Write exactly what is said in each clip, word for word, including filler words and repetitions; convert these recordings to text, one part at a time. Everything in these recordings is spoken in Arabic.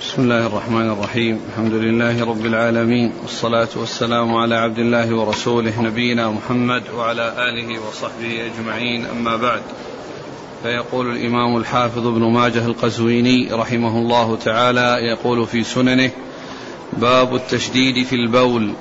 بسم الله الرحمن الرحيم. الحمد لله رب العالمين، والصلاة والسلام على عبد الله ورسوله نبينا محمد وعلى آله وصحبه أجمعين، أما بعد. فيقول الإمام الحافظ ابن ماجه القزويني رحمه الله تعالى، يقول في سننه: باب التشديد في البول.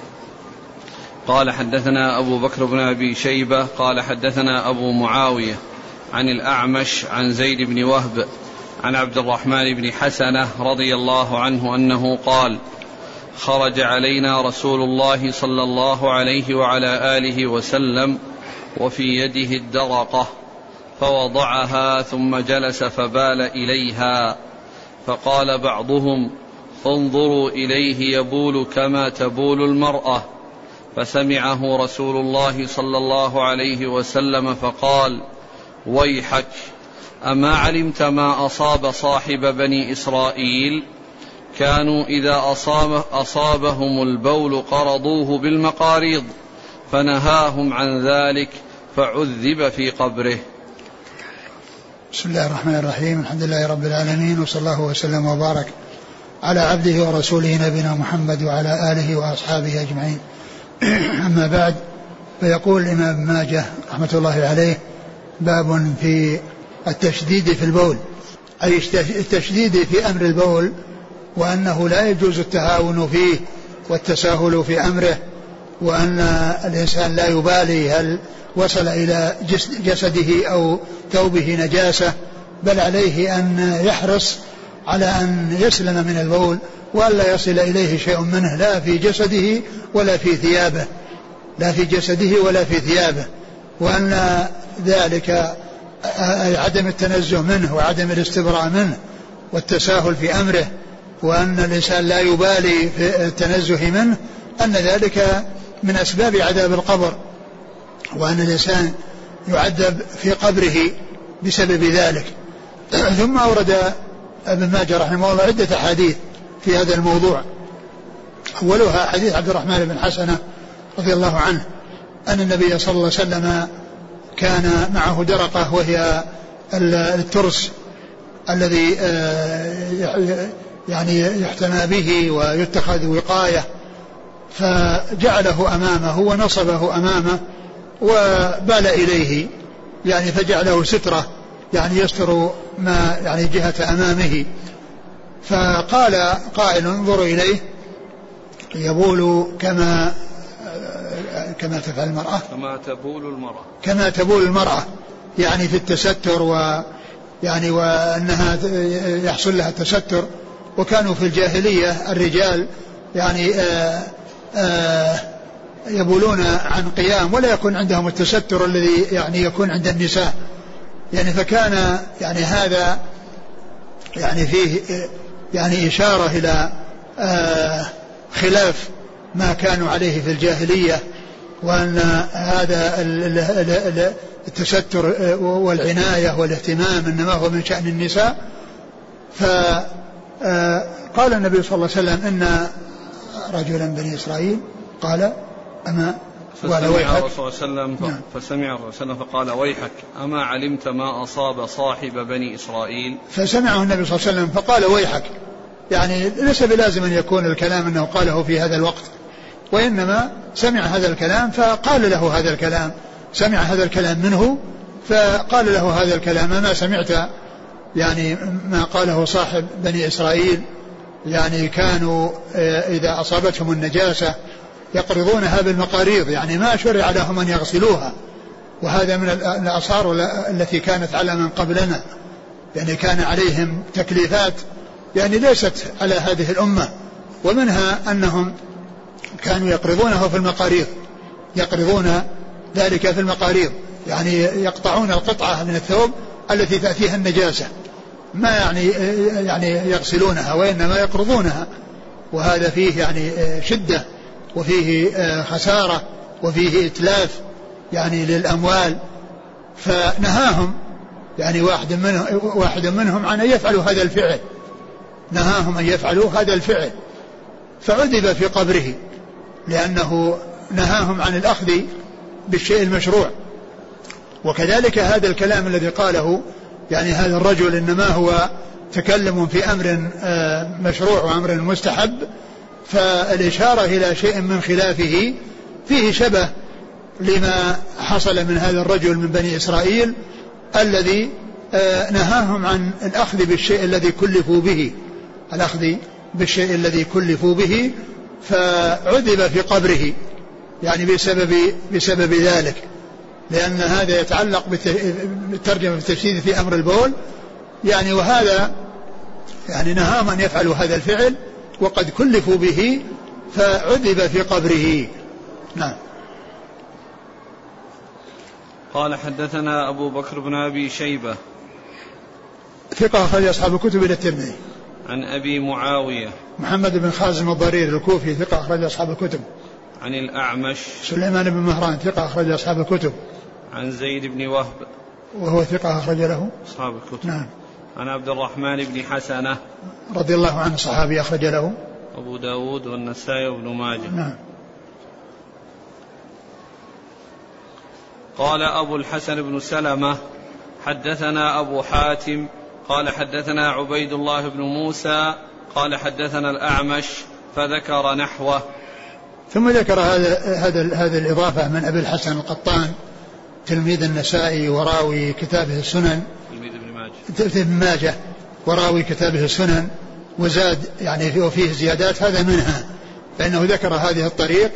قال: حدثنا أبو بكر بن أبي شيبة قال حدثنا أبو معاوية عن الأعمش عن زيد بن وهب عن عبد الرحمن بن حسنة رضي الله عنه أنه قال: خرج علينا رسول الله صلى الله عليه وعلى آله وسلم وفي يده الدرقة، فوضعها ثم جلس فبال إليها، فقال بعضهم: انظروا إليه يبول كما تبول المرأة. فسمعه رسول الله صلى الله عليه وسلم فقال: ويحك، أما علمت ما أصاب صاحب بني إسرائيل؟ كانوا إذا أصاب أصابهم البول قرضوه بالمقاريض، فنهاهم عن ذلك فعذب في قبره. بسم الله الرحمن الرحيم. الحمد لله رب العالمين، وصلى الله وسلم وبارك على عبده ورسوله نبينا محمد وعلى آله وأصحابه أجمعين. أما بعد، فيقول الإمام ماجه رحمة الله عليه: باب في التشديد في البول، أي التشديد في أمر البول، وأنه لا يجوز التهاون فيه والتساهل في أمره، وأن الإنسان لا يبالي هل وصل إلى جسده أو ثوبه نجاسة، بل عليه أن يحرص على أن يسلم من البول وألا يصل إليه شيء منه، لا في جسده ولا في ثيابه لا في جسده ولا في ثيابه وأن ذلك عدم التنزه منه وعدم الاستبراء منه والتساهل في أمره، وأن الإنسان لا يبالي في التنزه منه، أن ذلك من أسباب عذاب القبر، وأن الإنسان يعذب في قبره بسبب ذلك. ثم أورد ابن ماجه رحمه الله عدة أحاديث في هذا الموضوع. أولها حديث عبد الرحمن بن حسنة رضي الله عنه أن النبي صلى الله عليه وسلم كان معه درقة، وهي الترس الذي يعني يحتمى به ويتخذ وقاية، فجعله أمامه ونصبه أمامه وبال إليه، يعني فجعله سترة، يعني يستر ما يعني جهة أمامه. فقال قائل: انظروا إليه يبول كما كما تفعل المرأة كما تبول المرأة كما تبول المرأة يعني في التستر، ويعني وأنها يحصل لها التستر. وكانوا في الجاهلية الرجال يعني آآ آآ يبولون عن قيام، ولا يكون عندهم التستر الذي يعني يكون عند النساء، يعني فكان يعني هذا يعني فيه يعني إشارة إلى خلاف ما كانوا عليه في الجاهلية، وأن هذا التستر والعناية والاهتمام إنما هو من شأن النساء. فقال النبي صلى الله عليه وسلم: إن رجلا بني إسرائيل قال: أما فسمع الرسول صلى الله عليه وسلم نعم. فسمع الرسول صلى الله عليه وسلم فقال: ويحك، أما علمت ما أصاب صاحب بني إسرائيل؟ فسمعه النبي صلى الله عليه وسلم فقال: ويحك، يعني ليس بلازم أن يكون الكلام أنه قاله في هذا الوقت، وإنما سمع هذا الكلام فقال له هذا الكلام، سمع هذا الكلام منه فقال له هذا الكلام: ما سمعت يعني ما قاله صاحب بني إسرائيل، يعني كانوا إذا أصابتهم النجاسة يقرضونها بالمقاريض، يعني ما شرع لهم أن يغسلوها، وهذا من الآثار التي كانت على من قبلنا، يعني كان عليهم تكليفات يعني ليست على هذه الأمة، ومنها أنهم كانوا يقرضونه في المقاريض، يقرضون ذلك في المقاريض، يعني يقطعون القطعة من الثوب التي تأتيها النجاسة، ما يعني يعني يغسلونها وإنما يقرضونها، وهذا فيه يعني شدة وفيه خسارة وفيه إتلاف يعني للأموال. فنهاهم يعني واحد منهم, واحد منهم عن أن يفعلوا هذا الفعل، نهاهم أن يفعلوا هذا الفعل، فعذب في قبره، لأنه نهاهم عن الأخذ بالشيء المشروع. وكذلك هذا الكلام الذي قاله يعني هذا الرجل إنما هو تكلم في أمر مشروع وأمر مستحب، فالإشارة إلى شيء من خلافه فيه شبه لما حصل من هذا الرجل من بني إسرائيل الذي نهاهم عن الأخذ بالشيء الذي كلفوا به، الأخذ بالشيء الذي كلفوا به، فعذب في قبره يعني بسبب, بسبب ذلك، لأن هذا يتعلق بالترجمة في التشديد في أمر البول يعني، وهذا يعني نهاهم أن يفعلوا هذا الفعل وقد كلفوا به فعذب في قبره. نعم. قال حدثنا أبو بكر بن أبي شيبة ثقة أخرج أصحاب الكتب إلى الترمذي. عن أبي معاوية محمد بن خازم الضرير الكوفي ثقة أخرج أصحاب الكتب. عن الأعمش سليمان بن مهران ثقة أخرج أصحاب الكتب. عن زيد بن وهب وهو ثقة أخرج له أصحاب الكتب. نعم. عن عبد الرحمن بن حسنة رضي الله عنه صحابي أخرج له أبو داود والنسائي وابن ماجه. نعم. قال أبو الحسن بن سلمة حدثنا أبو حاتم قال حدثنا عبيد الله بن موسى قال حدثنا الأعمش فذكر نحوه. ثم ذكر هذا هذا هذه الإضافة من أبي الحسن القطان تلميذ النسائي وراوي كتابه السنن، تلميذ ابن ماجه ابن ماجه وراوي كتابه السنن، وزاد يعني وفيه زيادات هذا منها، فإنه ذكر هذه الطريق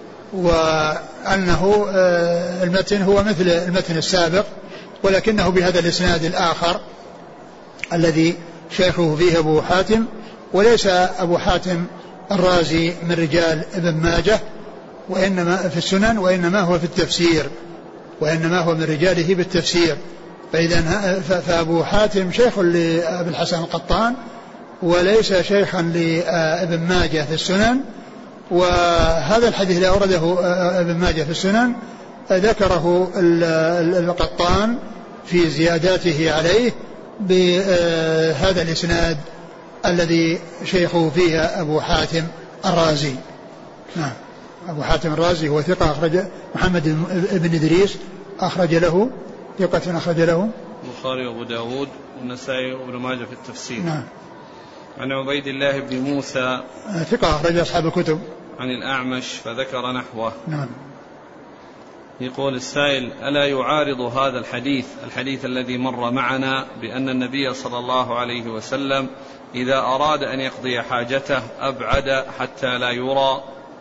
وأنه المتن هو مثل المتن السابق ولكنه بهذا الإسناد الآخر الذي شيخه فيه أبو حاتم، وليس أبو حاتم الرازي من رجال ابن ماجه وإنما في السنن، وإنما هو في التفسير، وإنما هو من رجاله بالتفسير. فإذا فأبو حاتم شيخ لأبي الحسن القطان وليس شيخا لابن ماجه في السنن. وهذا الحديث الذي أورده ابن ماجه في السنن ذكره القطان في زياداته عليه بهذا الإسناد الذي شيخه فيه أبو حاتم الرازي. نعم. أبو حاتم الرازي هو ثقة أخرج محمد بن إدريس أخرج له ثقة أخرج له البخاري وأبو داود والنسائي وابن ماجه في التفسير. نعم. عن عبيد الله بن موسى ثقة أخرج أصحاب الكتب. عن الأعمش فذكر نحوه. نعم. يقول السائل: ألا يعارض هذا الحديث الحديث الذي مر معنا بأن النبي صلى الله عليه وسلم إذا أراد أن يقضي حاجته أبعد حتى لا يرى؟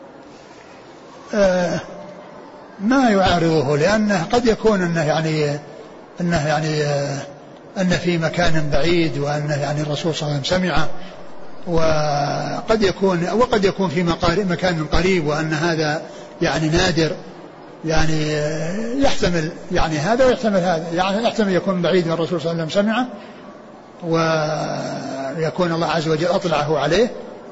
آه ما يعارضه، لأنه قد يكون أنه يعني أنه يعني آه أن في مكان بعيد وأنه يعني الرسول صلى الله عليه وسلم سمعه، وقد يكون وقد يكون في مكان قريب وأن هذا يعني نادر، يعني يحتمل يعني هذا ويحتمل هذا، يعني يحتمل يكون بعيد والرسول صلى الله عليه وسلم سمعه ويكون الله عز وجل أطلعه عليه،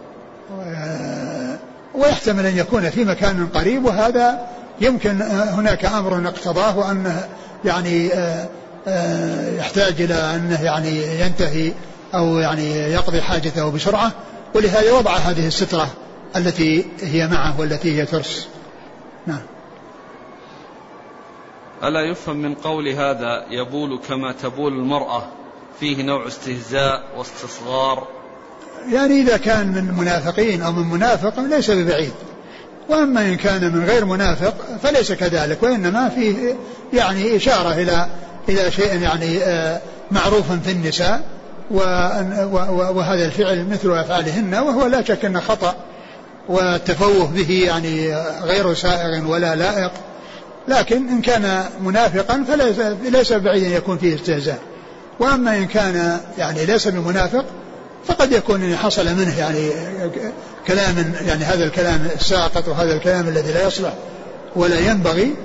ويحتمل أن يكون في مكان قريب، وهذا يمكن هناك أمر اقتضاه وأنه يعني يحتاج إلى أنه يعني ينتهي أو يعني يقضي حاجته بسرعة، ولهذا وضع هذه السترة التي هي معه والتي هي ترس. نعم. ألا يفهم من قول هذا يبول كما تبول المرأة فيه نوع استهزاء واستصغار؟ يعني إذا كان من منافقين أو من منافق ليس ببعيد، وأما إن كان من غير منافق فليس كذلك، وإنما فيه يعني إشارة إلى إلى شيء يعني معروف في النساء، وهذا الفعل مثل أفعالهن، وهو لا شك أنه خطأ والتفوه به يعني غير سائغ ولا لائق، لكن إن كان منافقا فليس بعيد أن يكون فيه استهزاء. وأما إن كان يعني ليس بمنافق فقد يكون إن حصل منه يعني كلام يعني هذا الكلام الساقط وهذا الكلام الذي لا يصلح ولا ينبغي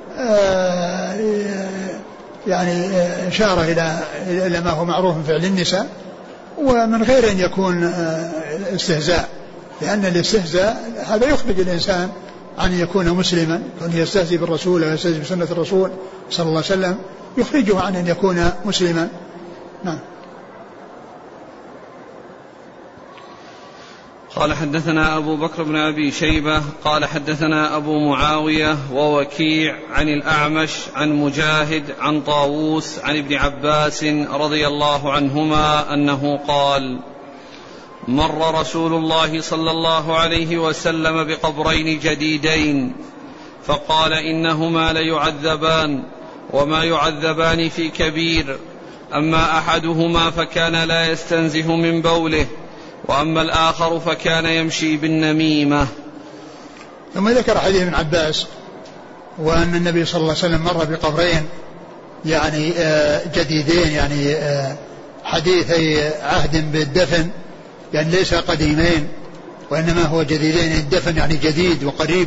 يعني إشارة إلى إلى ما هو معروف من فعل النساء، ومن غير أن يكون استهزاء، لأن الاستهزاء هذا يخرج الإنسان عن أن يكون مسلما، كون يستهزئ بالرسول ويستهزئ بسنة الرسول صلى الله عليه وسلم يخرجه عن أن يكون مسلما. نعم. قال حدثنا أبو بكر بن أبي شيبة قال حدثنا أبو معاوية ووكيع عن الأعمش عن مجاهد عن طاووس عن ابن عباس رضي الله عنهما أنه قال مر رسول الله صلى الله عليه وسلم بقبرين جديدين فقال إنهما ليعذبان وما يعذبان في كبير، أما أحدهما فكان لا يستنزه من بوله، وأما الآخر فكان يمشي بالنميمة. ثم ذكر حديث ابن عباس وأن النبي صلى الله عليه وسلم مر بقبرين يعني جديدين، يعني حديثي عهد بالدفن، يعني ليس قديمين وإنما هو جديدين، الدفن يعني جديد وقريب.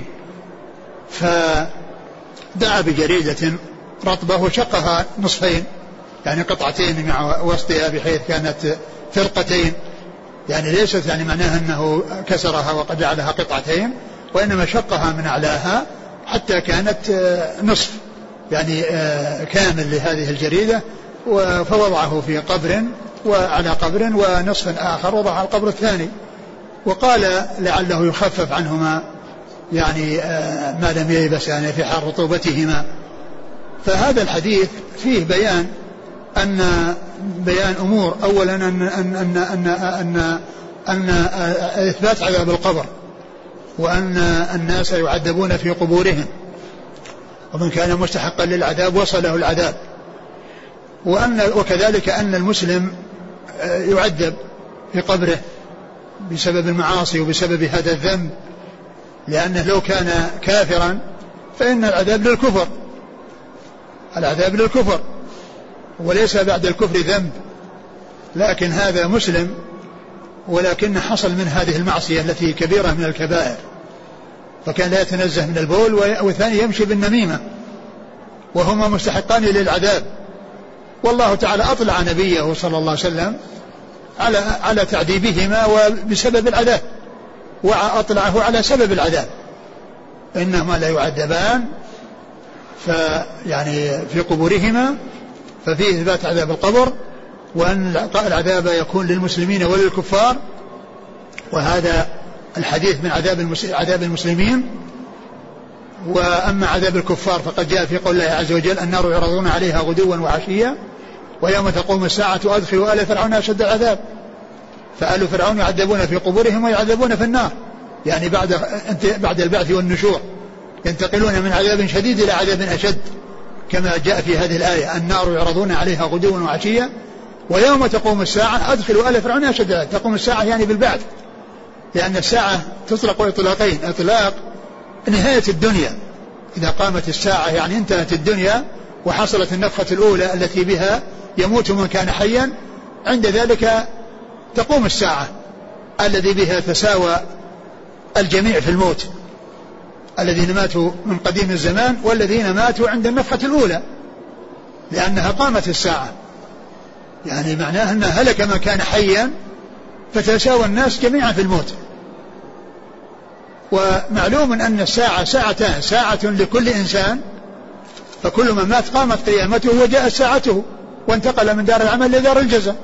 فدعا بجريدة رطبة وشقها نصفين، يعني قطعتين مع وسطها بحيث كانت فرقتين، يعني ليست يعني معناها أنه كسرها وقد جعلها قطعتين، وإنما شقها من أعلاها حتى كانت نصف يعني كامل لهذه الجريدة، فوضعه في قبر وعلى قبر، ونصف آخر وضع على القبر الثاني، وقال لعله يخفف عنهما يعني ما لم ييبس يعني في حال رطوبتهما. فهذا الحديث فيه بيان أن بيان أمور، أولا أن أن أن أن أن, أن إثبات عذاب القبر، وأن الناس يعذبون في قبورهم، ومن كان مستحقا للعذاب وصله العذاب، وأن وكذلك أن المسلم يعذب في قبره بسبب المعاصي وبسبب هذا الذنب، لأنه لو كان كافرا فإن العذاب للكفر، العذاب للكفر وليس بعد الكفر ذنب، لكن هذا مسلم ولكن حصل من هذه المعصية التي كبيرة من الكبائر، فكان لا يتنزه من البول، والثاني يمشي بالنميمة، وهما مستحقان للعذاب. والله تعالى أطلع نبيه صلى الله عليه وسلم على على تعذيبهما وبسبب العذاب، وأطلعه على سبب العذاب، إنهما لا يعذبان فيعني في قبورهما، ففيه إثبات عذاب القبر، وأن العذاب يكون للمسلمين وللكفار، وهذا الحديث من عذاب عذاب المسلمين. وأما عذاب الكفار فقد جاء في قول الله عز وجل النار يعرضون عليها غدوا وعشيا ويوم تقوم الساعة أدخلوا آل فرعون أشد العذاب، فآل فرعون يعذبون في قبورهم ويعذبون في النار، يعني بعد بعد البعث والنشور ينتقلون من عذاب شديد إلى عذاب أشد، كما جاء في هذه الآية النار يعرضون عليها غدوا وعشيا ويوم تقوم الساعة أدخلوا آل فرعون أشد العذاب. تقوم الساعة يعني بالبعث، لأن الساعة تطلق إطلاقين، إطلاق نهاية الدنيا، إذا قامت الساعة يعني انتهت الدنيا وحصلت النفخة الأولى التي بها يموت من كان حيا، عند ذلك تقوم الساعة الذي بها تساوى الجميع في الموت، الذين ماتوا من قديم الزمان والذين ماتوا عند النفخة الأولى، لأنها قامت الساعة، يعني معناه أن هلك من كان حيا فتساوى الناس جميعا في الموت. ومعلوم أن الساعة ساعتان، ساعة لكل إنسان، فكل من مات قامت قيامته وجاءت ساعته وانتقل من دار العمل لدار الجزاء.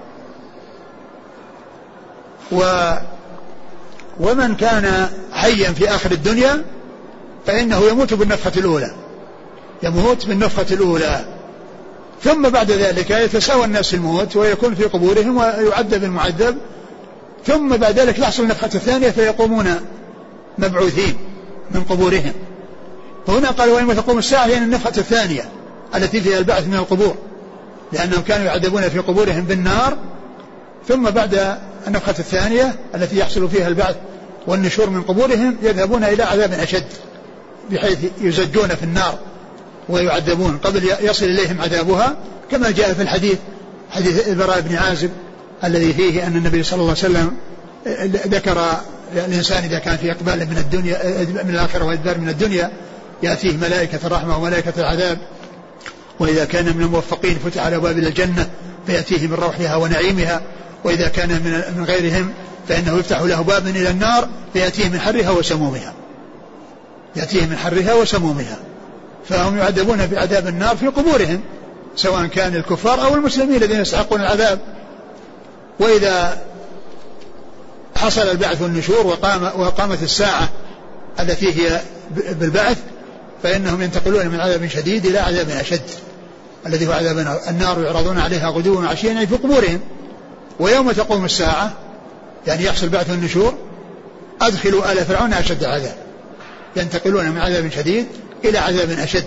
و ومن كان حيا في آخر الدنيا فإنه يموت بالنفخة الأولى، يموت بالنفخة الأولى، ثم بعد ذلك يتساوى الناس الموت ويكون في قبورهم ويعذب المعذب، ثم بعد ذلك يحصل النفخة الثانية فيقومون مبعوثين من قبورهم. فهنا قال ويوم تقوم الساعة يعني النفخة الثانية التي فيها البعث من القبور، لأنهم كانوا يعذبون في قبورهم بالنار، ثم بعد النفخة الثانية التي يحصل فيها البعث والنشور من قبورهم يذهبون إلى عذاب أشد، بحيث يزجون في النار ويعذبون قبل يصل إليهم عذابها، كما جاء في الحديث حديث البراء بن عازب الذي فيه أن النبي صلى الله عليه وسلم ذكر الإنسان إذا كان في إقبال من الدنيا من الآخرة وإدبار من الدنيا يأتيه ملائكة الرحمة وملائكة العذاب، وإذا كان من الموفقين فتح على أبواب الجنة فيأتيه من روحها ونعيمها، وإذا كان من غيرهم فإنه يفتح له باب إلى النار فيأتيه من حرها وسمومها، يأتيه من حرها وسمومها. فهم يعذبون بعذاب النار في قبورهم، سواء كان الكفار أو المسلمين الذين يستحقون العذاب. وإذا حصل البعث والنشور وقام وقامت الساعة التي هي بالبعث، فإنهم ينتقلون من عذاب شديد إلى عذاب أشد الذي هو عذاب النار يعرضون عليها غدوا وعشيا في قبورهم. ويوم تقوم الساعة يعني يحصل البعث والنشور أدخلوا آل فرعون أشد عذاب، ينتقلون من عذاب شديد إلى عذاب أشد.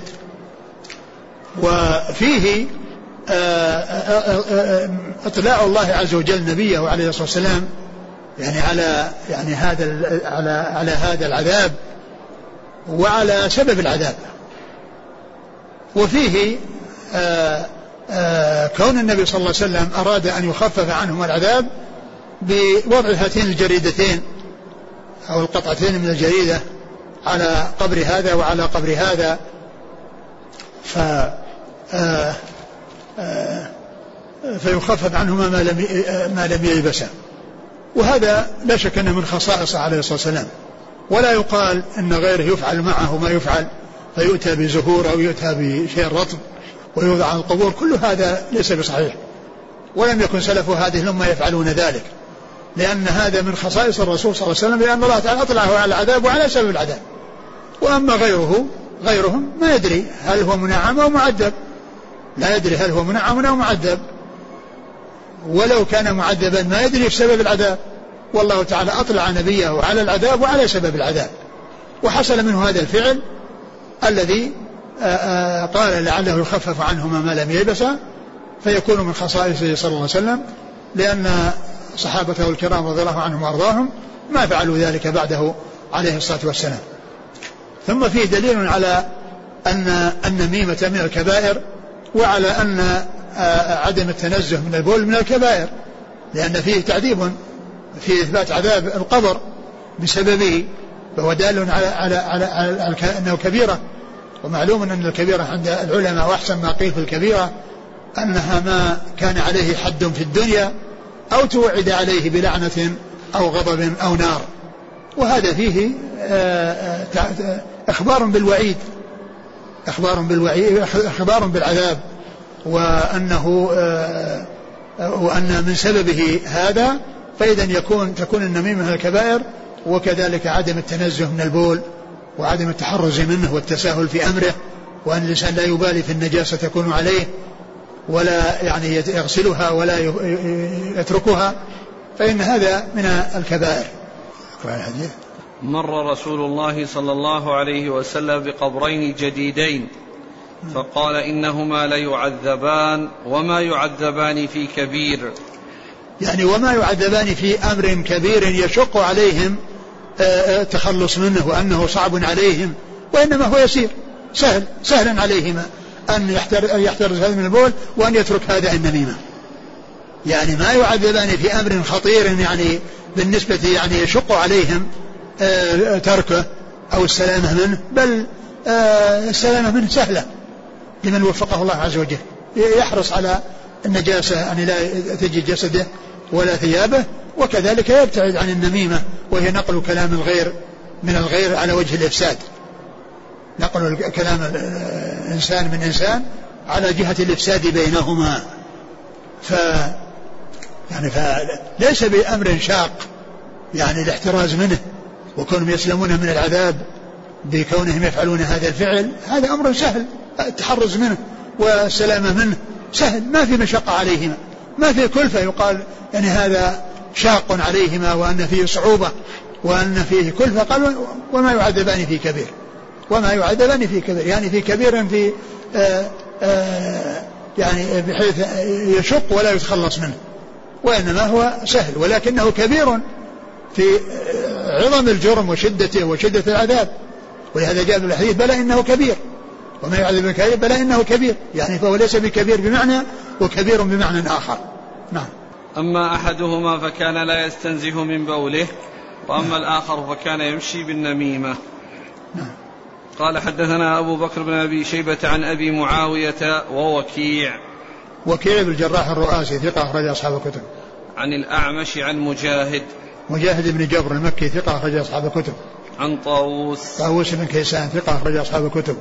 وفيه اطلاع الله عز وجل نبيه عليه الصلاة والسلام يعني على يعني هذا على على هذا العذاب وعلى سبب العذاب. وفيه آآ آآ كون النبي صلى الله عليه وسلم أراد أن يخفف عنهم العذاب بوضع هاتين الجريدتين أو القطعتين من الجريدة على قبر هذا وعلى قبر هذا، ف آآ آآ فيخفف عنهما ما لم ما لم يلبسا. وهذا لا شك أنه من خصائصه عليه الصلاة والسلام، ولا يقال أن غيره يفعل معه ما يفعل فيؤتى بزهور أو يؤتى بشيء رطب ويوضع على القبور، كل هذا ليس بصحيح، ولم يكن سلف هذه الأمة يفعلون ذلك، لأن هذا من خصائص الرسول صلى الله عليه وسلم، لأن الله تعالى أطلعه على العذاب وعلى سبب العذاب. وأما غيره غيرهم ما يدري هل هو منعم أو معذب، لا يدري هل هو منعم أو معذب، ولو كان معذبا ما يدري في سبب العذاب، والله تعالى أطلع نبيه على العذاب وعلى سبب العذاب. وحصل منه هذا الفعل الذي قال لعله يخفف عنهما ما لم يلبسا، فيكون من خصائصه صلى الله عليه وسلم، لأن صحابته الكرام رضي الله عنهم وأرضاهم ما فعلوا ذلك بعده عليه الصلاة والسلام. ثم فيه دليل على أن النميمة من الكبائر، وعلى أن عدم التنزه من البول من الكبائر، لأن فيه تعذيب في إثبات عذاب القبر بسببه، فهو دال على, على, على, على أنه كبيرة. ومعلوم أن الكبيرة عند العلماء وأحسن ما قيل في الكبيرة أنها ما كان عليه حد في الدنيا أو توعد عليه بلعنة أو غضب أو نار. وهذا فيه إخبار بالوعيد، إخبار بالوعيد، إخبار بالعذاب، وأنه وأن من سببه هذا، فإذا يكون تكون النميمة من الكبائر، وكذلك عدم التنزه من البول وعدم التحرز منه والتساهل في أمره، وأن الإنسان لا يبالي في النجاسة تكون عليه ولا يعني يغسلها ولا يتركها، فإن هذا من الكبائر. مر رسول الله صلى الله عليه وسلم بقبرين جديدين فقال إنهما ليعذبان وما يعذبان في كبير، يعني وما يعذبان في أمر كبير يشق عليهم التخلص منه وأنه صعب عليهم، وإنما هو يسير سهل سهل عليهما أن يحترز هذا من البول وأن يترك هذا النميمة. يعني ما يعذبان في أمر خطير يعني بالنسبة يعني يشق عليهم تركه أو السلامة منه، بل السلامة منه سهلة لمن وفقه الله عز وجل، يحرص على النجاسة أن لا تجي جسده ولا ثيابه، وكذلك يبتعد عن النميمة وهي نقل كلام الغير من الغير على وجه الإفساد، نقل كلام إنسان من إنسان على جهة الإفساد بينهما. ف يعني فليس بأمر شاق يعني الاحتراز منه وكونهم يسلمون من العذاب بكونهم يفعلون هذا الفعل، هذا أمر سهل، التحرز منه والسلامة منه سهل، ما في مشقة عليهما، ما في كلفة يقال يعني هذا شاق عليهما وأن فيه صعوبة وأن فيه كلفة. قال وما يعذبان في كبير، وما يعذبان في كبير يعني في كبير في آآ آآ يعني بحيث يشق ولا يتخلص منه، وإنما هو سهل، ولكنه كبير في عظم الجرم وشدته وشدة العذاب. ولهذا جاء في الحديث بلى إنه كبير، وما يعذب الكبير بلى إنه كبير، يعني فهو ليس بكبير بمعنى وكبير بمعنى آخر. نعم. أما أحدهما فكان لا يستنزه من بوله، وأما نعم. الآخر فكان يمشي بالنميمة. نعم. قال حدثنا أبو بكر بن أبي شيبة عن أبي معاوية ووكيع. وكيع بن الجراح الرؤاسي ثقة أخرج أصحاب الكتب. عن الأعمش عن مجاهد. مجاهد بن جبر المكي ثقة أخرج أصحاب الكتب. عن طاووس. طاووس بن كيسان ثقة أخرج أصحاب الكتب.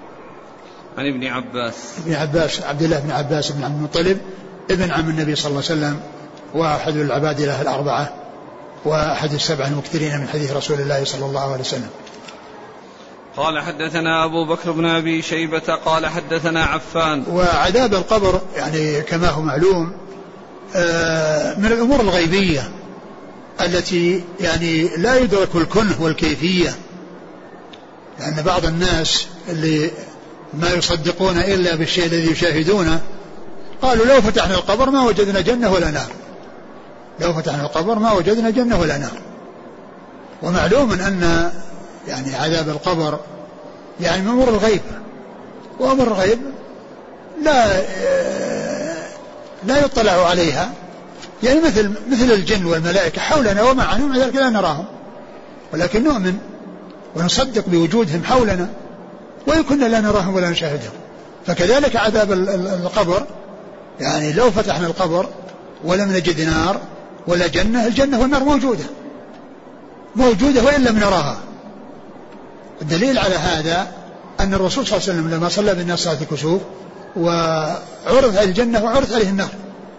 عن ابن عباس. ابن عباس عبد الله بن عباس بن عبد المطلب ابن عم النبي صلى الله عليه وسلم، وأحد العباد له الأربعة، وأحد السبع المكثرين من حديث رسول الله صلى الله عليه وسلم. قال حدثنا أبو بكر بن أبي شيبة قال حدثنا عفان. وعذاب القبر يعني كما هو معلوم من الأمور الغيبية التي يعني لا يدرك الكنه والكيفية، لأن بعض الناس اللي ما يصدقون إلا بالشيء الذي يشاهدونه قالوا لو فتحنا القبر ما وجدنا جنة ولا نار، لو فتحنا القبر ما وجدنا جنة ولا نار. ومعلوم أن يعني عذاب القبر يعني من أمور الغيب، وأمور الغيب لا لا يطلع عليها، يعني مثل مثل الجن والملائكة حولنا ومعنا ومع ذلك لا نراهم، ولكن نؤمن ونصدق بوجودهم حولنا وإن كنا لا نراهم ولا نشاهدهم. فكذلك عذاب القبر، يعني لو فتحنا القبر ولم نجد نار ولا جنة، الجنة والنار موجودة موجودة وإن لم نراها. الدليل على هذا أن الرسول صلى الله عليه وسلم لما صلى بالناس صلاة الكسوف وعرض عليه الجنة وعرض عليه النار،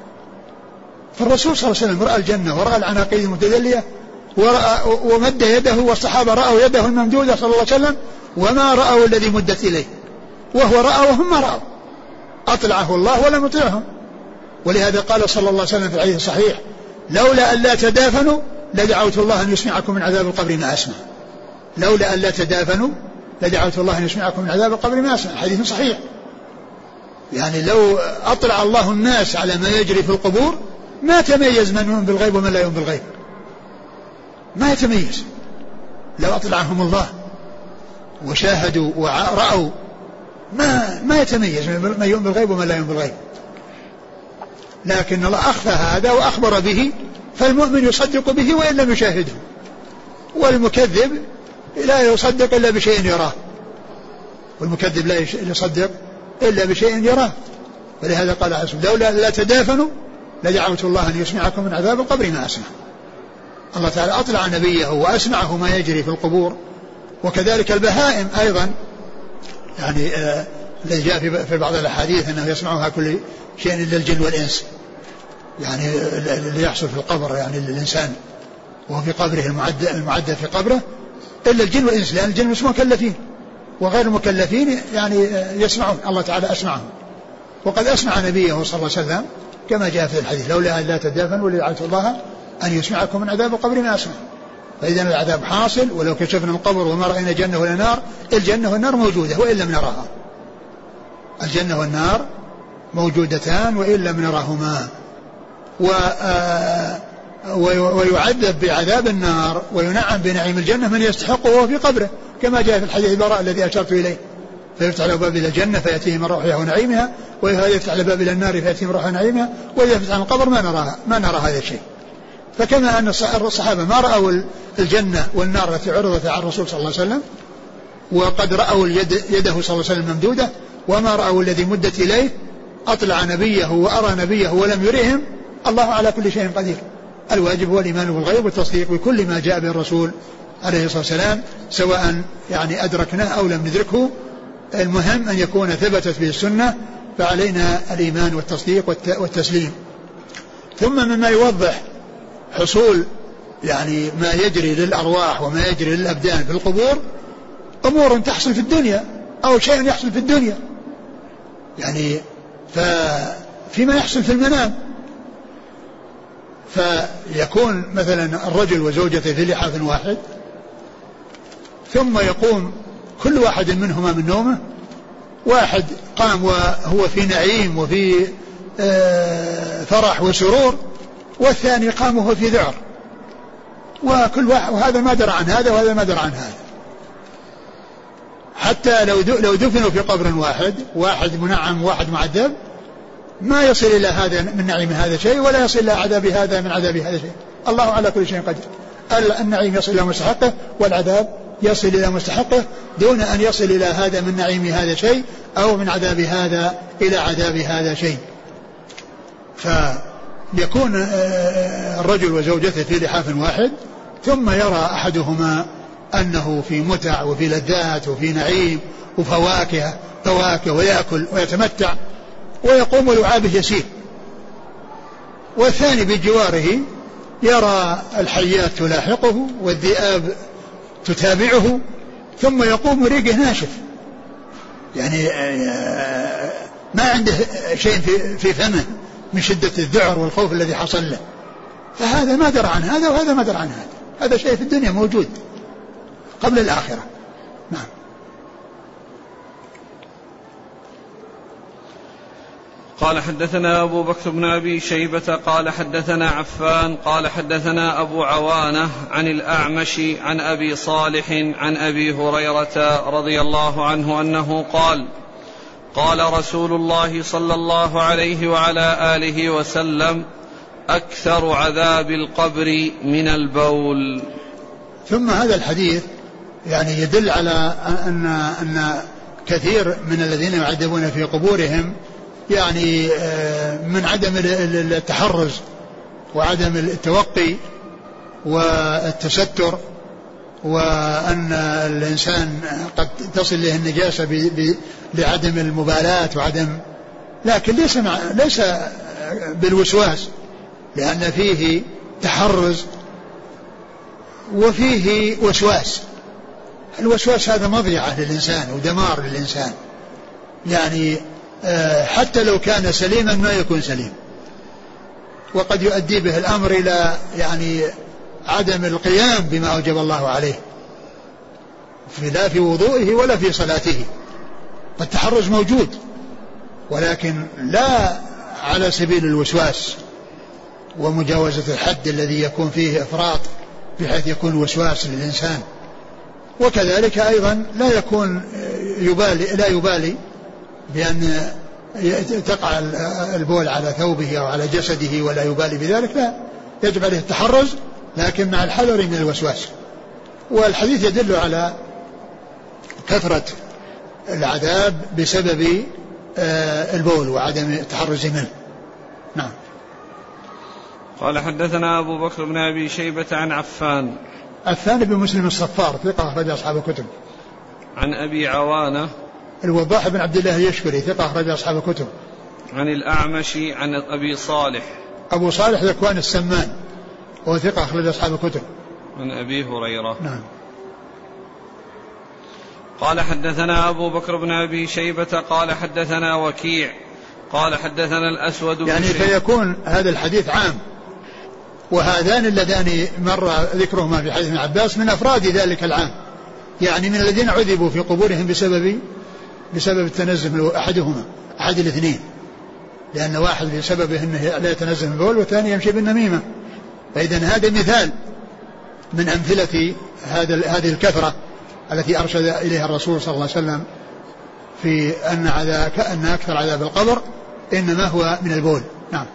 فالرسول صلى الله عليه وسلم رأى الجنة ورأى العناقيد المتدلية ومد يده، والصحابة رأوا يده الممدودة صلى الله عليه وسلم وما رأوا الذي مدت إليه، وهو رأى وهم ما رأوا، أطلعه الله ولم يطلعهم. ولهذا قال صلى الله عليه وسلم في الحديث الصحيح لولا أن لا تدافنوا لدعوت الله أن يسمعكم من عذاب القبر ما أسمع، لولا أن لا تدافنوا لدعوت الله أن يسمعكم من عذاب القبر ما أسمع، حديث صحيح. يعني لو أطلع الله الناس على ما يجري في القبور ما تميز من يؤمن بالغيب ومن لا يؤمن بالغيب، ما يتميز. لو أطلعهم الله وشاهدوا ورأوا ما ما يتميز من يؤمن بالغيب ومن لا يؤمن بالغيب، لكن الله أخفى هذا وأخبر به، فالمؤمن يصدق به وإن لم يشاهده، والمكذب لا يصدق إلا بشيء يراه، والمكذب لا يصدق إلا بشيء يراه. ولهذا قال عز وجل لولا لا تدافنوا لدعوت الله أن يسمعكم من عذاب القبر ما أسمع. الله تعالى أطلع نبيه وأسمعه ما يجري في القبور. وكذلك البهائم أيضا، يعني الذي آه جاء في, في بعض الأحاديث أنه يسمعها كل شيء إلا الجن والإنس، يعني اللي يحصل في القبر يعني الإنسان وهو في قبره المعدد, المعدد في قبره إلا الجن والإنس، لأن الجن مش مكلفين وغير المكلفين يعني يسمعون، الله تعالى أسمعهم. وقد أسمع نبيه صلى الله عليه وسلم كما جاء في الحديث لولا أن لا تدافنوا لدعوت الله أن يسمعكم من عذاب القبر ما أسمع. فإذا العذاب حاصل، ولو كشفنا القبر وما رأينا جنة ولا نار، الجنة والنار موجودة وإن لم نراها، الجنة والنار موجودتان وإن لم نراهما. و ويعذب بعذاب النار وينعم بنعيم الجنة من يستحقه وهو في قبره، كما جاء في الحديث البراء الذي أشرت إليه، فيفتح له باب إلى الجنة فيأتيه من روحها ونعيمها، وإذا يفتح له باب إلى النار فيأتيه من روحها ونعيمها، وإذا فتح القبر ما نراها ما نرى هذا الشيء. فكما أن الصحابة ما رأوا الجنة والنار التي عرضت على الرسول صلى الله عليه وسلم، وقد رأوا اليد يده صلى الله عليه وسلم ممدودة وما رأوا الذي مدت إليه، أطلع نبيه وأرى نبيه ولم يرهم، الله على كل شيء قدير. الواجب هو الإيمان بالغيب والتصديق بكل ما جاء به الرسول عليه الصلاة والسلام، سواء يعني أدركناه أو لم ندركه، المهم أن يكون ثبتت به السنة، فعلينا الإيمان والتصديق والتسليم. ثم مما يوضح حصول يعني ما يجري للأرواح وما يجري للأبدان في القبور أمور تحصل في الدنيا أو شيء يحصل في الدنيا، يعني فيما يحصل في المنام، فيكون مثلا الرجل وزوجته في لحاف واحد، ثم يقوم كل واحد منهما من نومه، واحد قام وهو في نعيم وفي فرح وسرور، والثاني قام وهو في ذعر، وكل واحد وهذا ما درى عن هذا وهذا ما درى عن هذا. حتى لو لو دفنوا في قبر واحد، واحد منعم وواحد معذب، ما يصل إلى هذا من نعيم هذا شيء، ولا يصل إلى عذاب هذا من عذاب هذا شيء. الله على كل شيء قدير. النعيم يصل إلى مستحقه والعذاب يصل إلى مستحقه، دون أن يصل إلى هذا من نعيم هذا شيء أو من عذاب هذا إلى عذاب هذا شيء. فيكون الرجل وزوجته في لحاف واحد، ثم يرى أحدهما أنه في متع وفي لذات وفي نعيم وفواكه فواكه ويأكل ويتمتع ويقوم ولعابه يسير، والثاني بجواره يرى الحيات تلاحقه والذئاب تتابعه ثم يقوم ريقه ناشف، يعني ما عنده شيء في فمه من شدة الذعر والخوف الذي حصل له، فهذا ما درى عن هذا وهذا ما درى عن هذا. هذا شيء في الدنيا موجود قبل الآخرة. نعم. قال حدثنا أبو بكر بن أبي شيبة قال حدثنا عفان قال حدثنا أبو عوانة عن الأعمش عن أبي صالح عن أبي هريرة رضي الله عنه أنه قال قال رسول الله صلى الله عليه وعلى آله وسلم أكثر عذاب القبر من البول. ثم هذا الحديث يعني يدل على أن, أن كثير من الذين يعذبون في قبورهم يعني من عدم التحرز وعدم التوقي والتستر، وأن الإنسان قد تصل له النجاسة لعدم المبالاة وعدم، لكن ليس مع ليس بالوسواس، لأن فيه تحرز وفيه وسواس. الوسواس هذا مضيعة للإنسان ودمار للإنسان، يعني حتى لو كان سليما ما يكون سليم، وقد يؤدي به الأمر إلى يعني عدم القيام بما أوجب الله عليه، لا في وضوئه ولا في صلاته. فالتحرز موجود، ولكن لا على سبيل الوسواس ومجاوزة الحد الذي يكون فيه إفراط بحيث يكون وسواس للإنسان. وكذلك أيضا لا يكون يبالي لا يبالي بأن تقع البول على ثوبه أو على جسده ولا يبالي بذلك، لا، يجب عليه التحرز لكن مع الحذر من الوسواس. والحديث يدل على كثرة العذاب بسبب البول وعدم التحرز منه. نعم. قال حدثنا أبو بكر بن أبي شيبة عن عفان عفان بن مسلم الصفار ثقة أخرج أصحاب الكتب. عن أبي عوانة الوضاح بن عبد الله اليشكري ثقة أخرج أصحاب الكتب. عن الأعمش عن أبي صالح أبو صالح ذكوان السمان وهو ثقة أخرج أصحاب الكتب. عن أبي هريرة. نعم. قال حدثنا أبو بكر بن أبي شيبة قال حدثنا وكيع قال حدثنا الأسود بن يعني فيكون هذا الحديث عام، وهذان اللذان مر ذكرهما في حديث ابن عباس من أفراد ذلك العام، يعني من الذين عذبوا في قبورهم بسبب بسبب التنزه أحدهما أحد الاثنين، لأن واحد بسببه أنه لا يتنزه من البول والثاني يمشي بالنميمة. فإذا هذا مثال من أمثلة هذا هذه الكثرة التي أرشد إليها الرسول صلى الله عليه وسلم في أن عذاب أن أكثر عذاب القبر إنما هو من البول. نعم.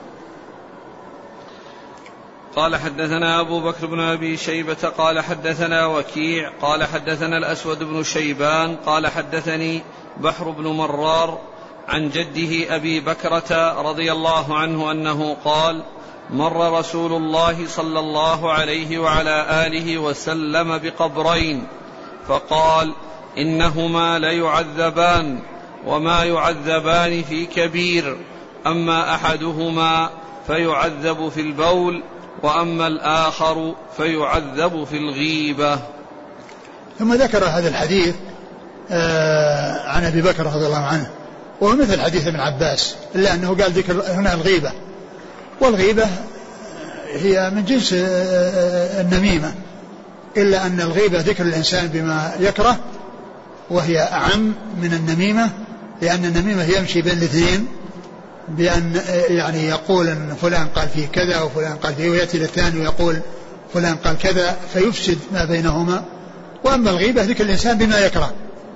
قال حدثنا أبو بكر بن أبي شيبة قال حدثنا وكيع قال حدثنا الأسود بن شيبان قال حدثني بحر بن مرار عن جده أبي بكرة رضي الله عنه أنه قال مر رسول الله صلى الله عليه وعلى آله وسلم بقبرين فقال إنهما ليعذبان وما يعذبان في كبير، أما أحدهما فيعذب في البول وأما الآخر فيعذب في الغيبة. ثم ذكر هذا الحديث آه عن أبي بكر رضي الله عنه، وهو مثل حديث ابن عباس إلا أنه قال ذكر هنا الغيبة، والغيبة هي من جنس النميمة، إلا أن الغيبة ذكر الإنسان بما يكره وهي أعم من النميمة، لأن النميمة يمشي بين الاثنين بأن يعني يقول أن فلان قال فيه كذا وفلان قال فيه، ويأتي للثاني ويقول فلان قال كذا فيفسد ما بينهما. وأما الغيبة ذكر الإنسان بما يكره،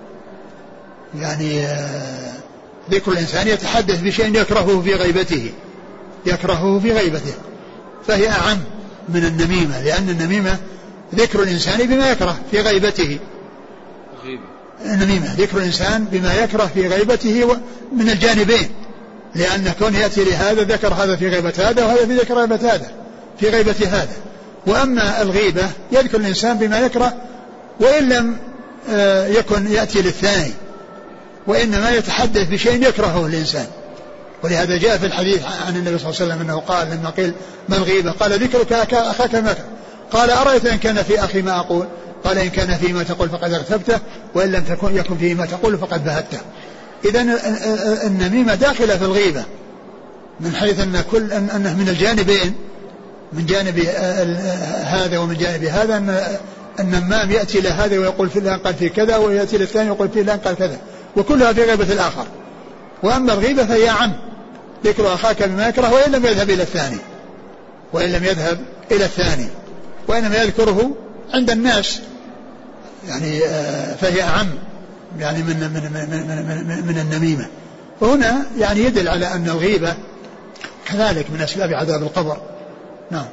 يعني ذكر الإنسان يتحدث بشيء يكرهه في غيبته يكرهه في غيبته فهي أعم من النميمة، لأن النميمة ذكر الإنسان بما يكره في غيبته. النميمة ذكر الإنسان بما يكره في غيبته من الجانبين، لأن كون يأتي لهذا ذكر هذا في غيبة هذا وهذا في ذكر غيبة هذا في غيبة هذا. وأما الغيبة يذكر الإنسان بما يكره وإن لم يكن يأتي للثاني، وإنما يتحدث بشيء يكرهه الإنسان ولهذا جاء في الحديث عن النبي صلى الله عليه وسلم أنه قال لما قيل ما الغيبة قال ذكرك أخاك المكر. قال أرأيت إن كان في أخي ما أقول قال إن كان فيه ما تقول فقد اغتبته وإن لم تكن يكن فيه ما تقول فقد بهته. إذن النميمة داخلة في الغيبة من حيث أن كل أنه من الجانبين من جانب هذا ومن جانب هذا أن النمام يأتي لهذا ويقول فلان قال في كذا ويأتي للثاني ويقول فلان قال كذا وكلها في غيبة الآخر. وأما الغيبة فهي عم ذكر أخاك بما يكره وإن لم يذهب إلى الثاني وإن لم يذهب إلى الثاني وإنما يذكره عند الناس يعني فهي أعم يعني من من من من, من, من النميمة. وهنا يعني يدل على أن الغيبة كذلك من أسباب عذاب القبر. نعم.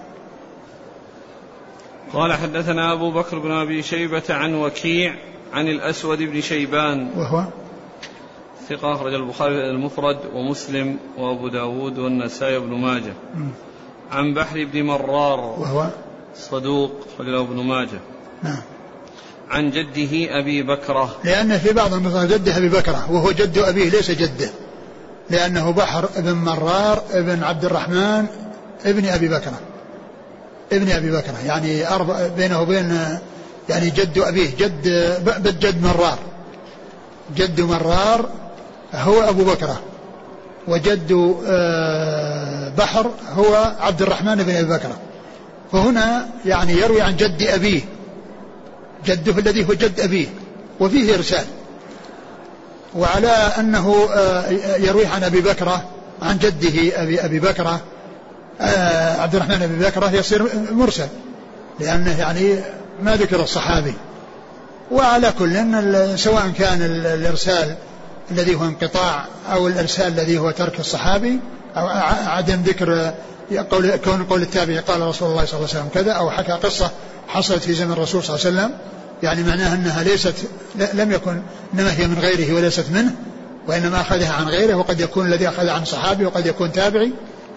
قال حدثنا أبو بكر بن أبي شيبة عن وكيع عن الأسود بن شيبان وهو ثقة أخرج البخاري المفرد ومسلم وأبو داود والنسائي وابن ماجه. م. عن بحر بن مرار وهو صدوق رجله ابن ماجه. نعم. عن جده أبي بكرة لأن في بعض النسخ جده أبي بكرة وهو جد أبيه ليس جده لأنه بحر ابن مرار ابن عبد الرحمن ابن أبي بكرة ابن أبي بكرة يعني أربع بينه وبين يعني جد أبيه جد جد مرار جد مرار هو أبو بكرة وجد بحر هو عبد الرحمن بن أبي بكرة. فهنا يعني يروي عن جد أبيه جده الذي هو جد أبيه وفيه إرسال. وعلى أنه يروي عن أبي بكرة عن جده أبي, أبي بكرة عبد الرحمن بن بكرة يصير مرسل لأنه يعني ما ذكر الصحابي. وعلى كل أن سواء كان الإرسال الذي هو انقطاع أو الإرسال الذي هو ترك الصحابي أو عدم ذكر قول كون قول التابعي قال رسول الله صلى الله عليه وسلم كذا أو حكى قصة حصلت في زمن الرسول صلى الله عليه وسلم يعني معناها أنها ليست لم يكن إنما هي من غيره وليست منه وإنما أخذها عن غيره وقد يكون الذي أخذ عن صحابي وقد يكون تابعي.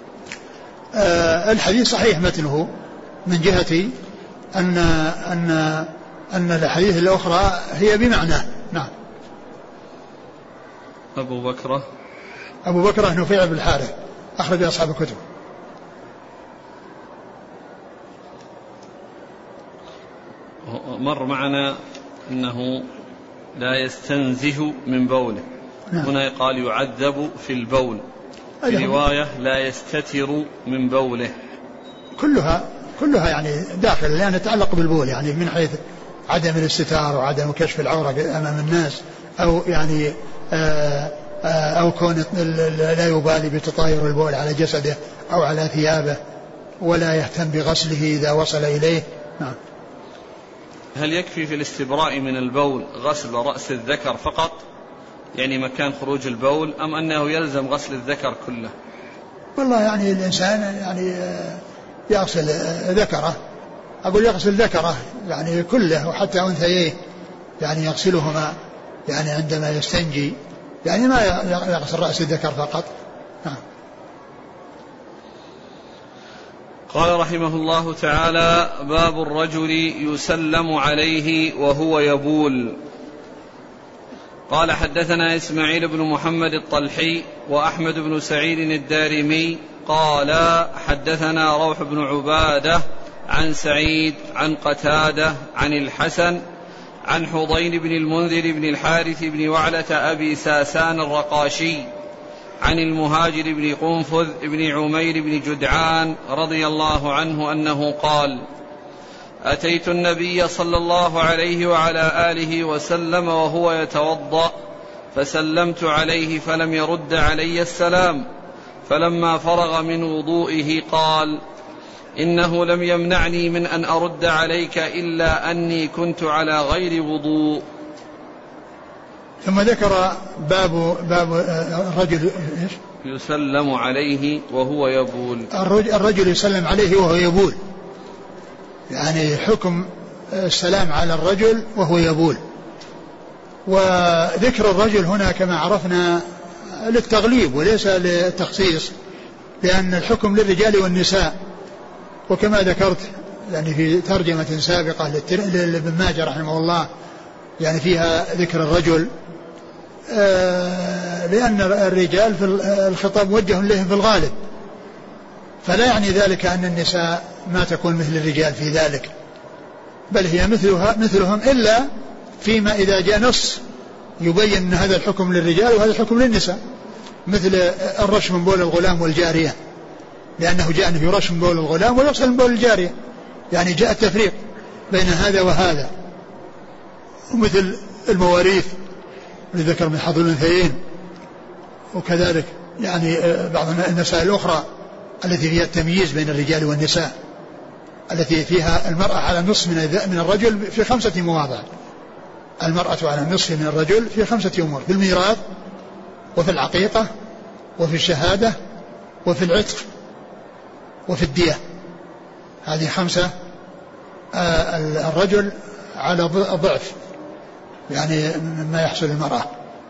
آه الحديث صحيح متنه من جهة أن أن أن الحديث الأخرى هي بمعناه. نعم. أبو بكرة أبو بكرة نفيع بن الحارث أخرج أصحاب الكتب. مر معنا أنه لا يستنزه من بوله. نعم. هنا قال يعذب في البول في رواية لا يستتر من بوله. كلها كلها يعني داخل لأنها تتعلق بالبول يعني من حيث عدم الاستتار وعدم كشف العورة أمام الناس أو يعني أو كون لا يبالي بتطاير البول على جسده أو على ثيابه ولا يهتم بغسله إذا وصل إليه. نعم. هل يكفي في الاستبراء من البول غسل رأس الذكر فقط يعني مكان خروج البول أم أنه يلزم غسل الذكر كله؟ والله يعني الإنسان يعني يغسل ذكره أقول يغسل ذكره يعني كله وحتى أنثيه يعني يغسلهما يعني عندما يستنجي يعني ما يغسل رأس الذكر فقط. نعم. قال رحمه الله تعالى باب الرجل يسلم عليه وهو يبول. قال حدثنا إسماعيل بن محمد الطلحي وأحمد بن سعيد الدارمي قال حدثنا روح بن عبادة عن سعيد عن قتادة عن الحسن عن حضين بن المنذر بن الحارث بن وعلة أبي ساسان الرقاشي عن المهاجر بن قنفذ بن عمير بن جدعان رضي الله عنه أنه قال أتيت النبي صلى الله عليه وعلى آله وسلم وهو يتوضأ فسلمت عليه فلم يرد علي السلام فلما فرغ من وضوئه قال إنه لم يمنعني من أن أرد عليك إلا أني كنت على غير وضوء. ثم ذكر باب باب الرجل يسلم عليه وهو يبول. الرجل يسلم عليه وهو يبول يعني حكم السلام على الرجل وهو يبول. وذكر الرجل هنا كما عرفنا للتغليب وليس للتخصيص لأن الحكم للرجال والنساء. وكما ذكرت يعني في ترجمة سابقة لابن ماجه رحمه الله يعني فيها ذكر الرجل لأن الرجال في الخطاب موجه لهم في الغالب، فلا يعني ذلك أن النساء ما تكون مثل الرجال في ذلك، بل هي مثلها مثلهم، إلا فيما إذا جاء نص يبين أن هذا الحكم للرجال وهذا الحكم للنساء، مثل الرش من بول الغلام والجارية، لأنه جاء أنه يرش من بول الغلام ويغسل من بول الجارية، يعني جاء التفريق بين هذا وهذا. ومثل المواريث لذكر من حظ الأنثيين، وكذلك يعني بعض المسائل الأخرى التي فيها التمييز بين الرجال والنساء، التي فيها المرأة على النصف من الرجل في خمسة مواضع. المرأة على النصف من الرجل في خمسة أمور: في الميراث، وفي العقيقة، وفي الشهادة، وفي العتق، وفي الدية. هذه خمسة. الرجل على ضعف يعني مما يحصل المرأة.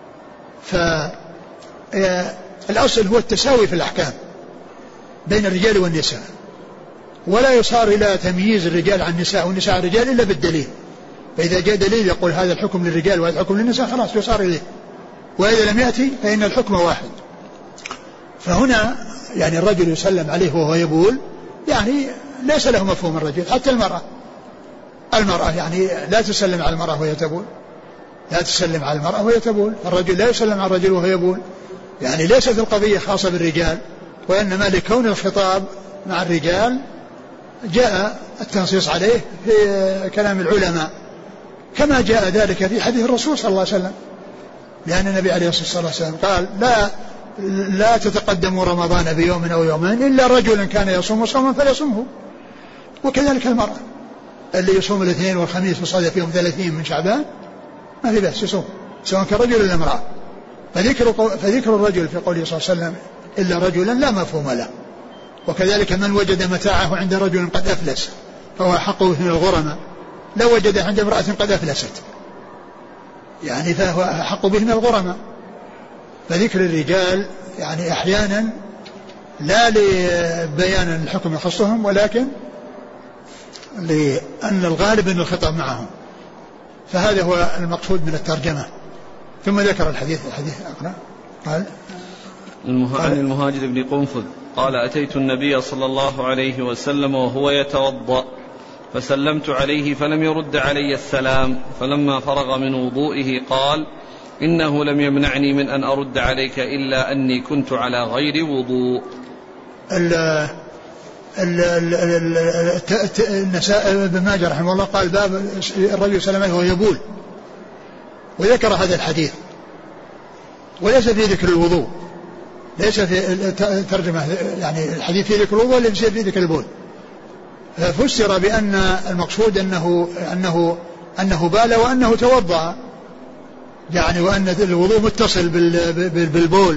فالأصل هو التساوي في الأحكام بين الرجال والنساء، ولا يصار إلى تمييز الرجال عن النساء والنساء عن الرجال إلا بالدليل. فإذا جاء دليل يقول هذا الحكم للرجال وهذا الحكم للنساء خلاص يصار إليه، وإذا لم يأتي فإن الحكم واحد. فهنا يعني الرجل يسلم عليه وهو يبول، يعني ليس له مفهوم الرجل. حتى المرأة المرأة يعني لا تسلم على المرأة وهي تبول، لا تسلم على المرأة وهي تبول. الرجل لا يسلم على الرجل وهو يبول، يعني ليست القضية خاصة بالرجال، وإنما لكون الخطاب مع الرجال جاء التنصيص عليه في كلام العلماء، كما جاء ذلك في حديث الرسول صلى الله عليه وسلم، لأن النبي عليه الصلاة والسلام قال: لا لا تتقدموا رمضان بيوم أو يومين إلا رجل كان يصوم صوما فليصمه. وكذلك المرأة اللي يصوم الاثنين والخميس وصادف يوم ثلاثين من شعبان ما في بأس يصوم، سواء كان رجل ولا امرأة. فذكر, فذكر الرجل في قوله صلى الله عليه وسلم إلا رجلا لا مفهوم له. وكذلك من وجد متاعه عند رجل قد أفلس فهو حقه من الغرماء، لو وجد عند امرأة قد أفلست يعني فهو حق به من الغرماء. فذكر الرجال يعني أحيانا لا لبيان الحكم يخصهم، ولكن لأن الغالب أن الخطاب معهم. فهذا هو المقصود من الترجمة. ثم ذكر الحديث الحديث أقرأ قال عن المهاجر بن قنفذ قال: أتيت النبي صلى الله عليه وسلم وهو يتوضأ فسلمت عليه فلم يرد علي السلام، فلما فرغ من وضوئه قال: إنه لم يمنعني من أن أرد عليك إلا أني كنت على غير وضوء. النسائي ابن ماجه رحمه الله قال: باب الرجل سلم عليه وهو يبول، وذكر هذا الحديث، وليس في ذكر الوضوء، ليس في الترجمة يعني الحديث في ذكر الوضوء وليس في ذكر البول. ففسر بأن المقصود أنه أنه أنه بال وأنه توضأ، يعني وأن الوضوء متصل بالبول.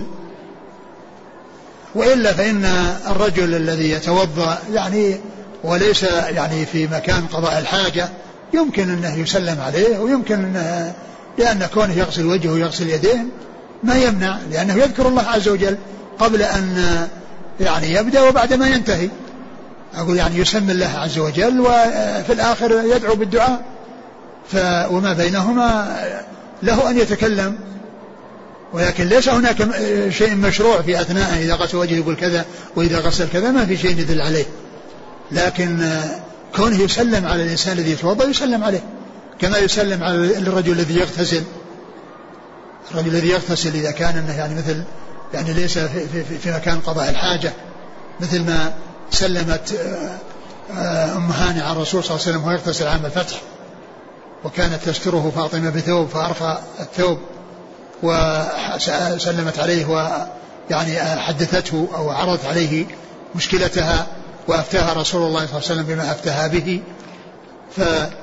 وإلا فإن الرجل الذي يتوضأ يعني وليس يعني في مكان قضاء الحاجة يمكن أنه يسلم عليه، ويمكن أنه لأن كونه يغسل وجهه ويغسل يديه ما يمنع، لأنه يذكر الله عز وجل قبل أن يعني يبدأ وبعد ما ينتهي. أقول يعني يسمي الله عز وجل وفي الآخر يدعو بالدعاء، وما بينهما له أن يتكلم، ولكن ليس هناك شيء مشروع في أثناء إذا غسل وجهه يقول كذا وإذا غسل كذا، ما في شيء يدل عليه. لكن كونه يسلم على الإنسان الذي يتوضأ يسلم عليه، كما يسلم على الرجل الذي يغتسل. الرجل الذي يغتسل إذا كان أنه يعني مثل يعني ليس في, في, في مكان قضاء الحاجة، مثل ما سلمت أم هاني على الرسول صلى الله عليه وسلم وهو يغتسل عام الفتح، وكانت تستره فاطمة بثوب فأرخى الثوب وسلمت عليه ويعني حدثته أو عرضت عليه مشكلتها وأفتاها رسول الله صلى الله عليه وسلم بما أفتاها به. ف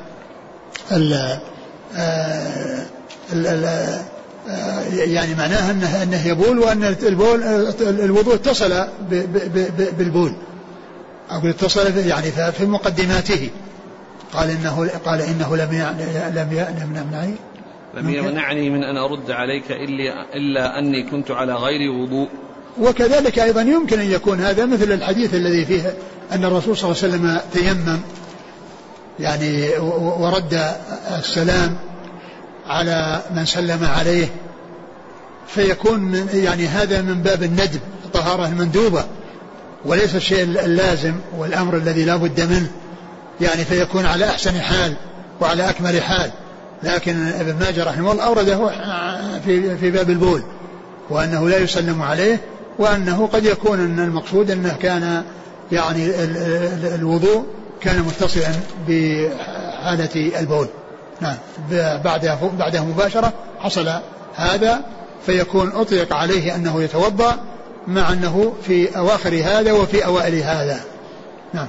يعني معناها أنه, أنه يبول، وأن البول الوضوء اتصل بالبول، أقول اتصل يعني في مقدماته. قال إنه قال إنه لم لم يمنعني لم يمنعني من أن أرد عليك إلا إلا أني كنت على غير وضوء. وكذلك أيضا يمكن أن يكون هذا مثل الحديث الذي فيه أن الرسول صلى الله عليه وسلم تيمم يعني ورد السلام على من سلم عليه، فيكون من يعني هذا من باب الندب، الطهارة المندوبة وليس الشيء اللازم والأمر الذي لا بد منه، يعني فيكون على أحسن حال وعلى أكمل حال. لكن ابن ماجه رحمه الله أورده في في باب البول، وأنه لا يسلم عليه، وأنه قد يكون أن المقصود أنه كان يعني الوضوء كان متصلا بحالة البول. نعم، بعدها بعدها مباشرة حصل هذا، فيكون أطلق عليه أنه يتوضأ، مع أنه في أواخر هذا وفي أوائل هذا. نعم.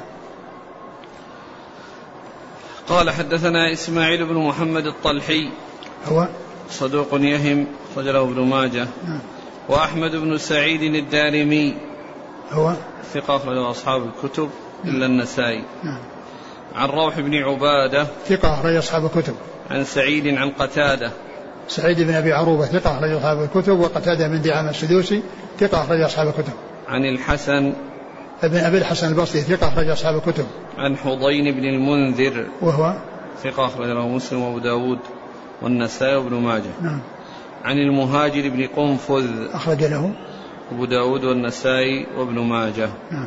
قال حدثنا إسماعيل بن محمد الطلحي هو صدوق يهم رجله ابن ماجه. نعم. وأحمد بن سعيد الدارمي هو ثقة أخرجه أصحاب الكتب إلا النسائي. نعم. عن روح بن عبادة ثقة أخرج أصحاب الكتب. عن سعيد عن قتادة سعيد بن أبي عروبة ثقة أخرج أصحاب الكتب، وقتادة بن دعامة السدوسي ثقة أخرج أصحاب الكتب. عن الحسن ابن أبي الحسن البصري ثقة أخرج أصحاب الكتب. عن حضين بن المنذر وهو ثقة أخرج له مسلم وأبو داود والنسائي وابن ماجه. نعم. عن المهاجر بن قنفذ أخرج له أبو داود والنسائي وابن ماجه. نعم.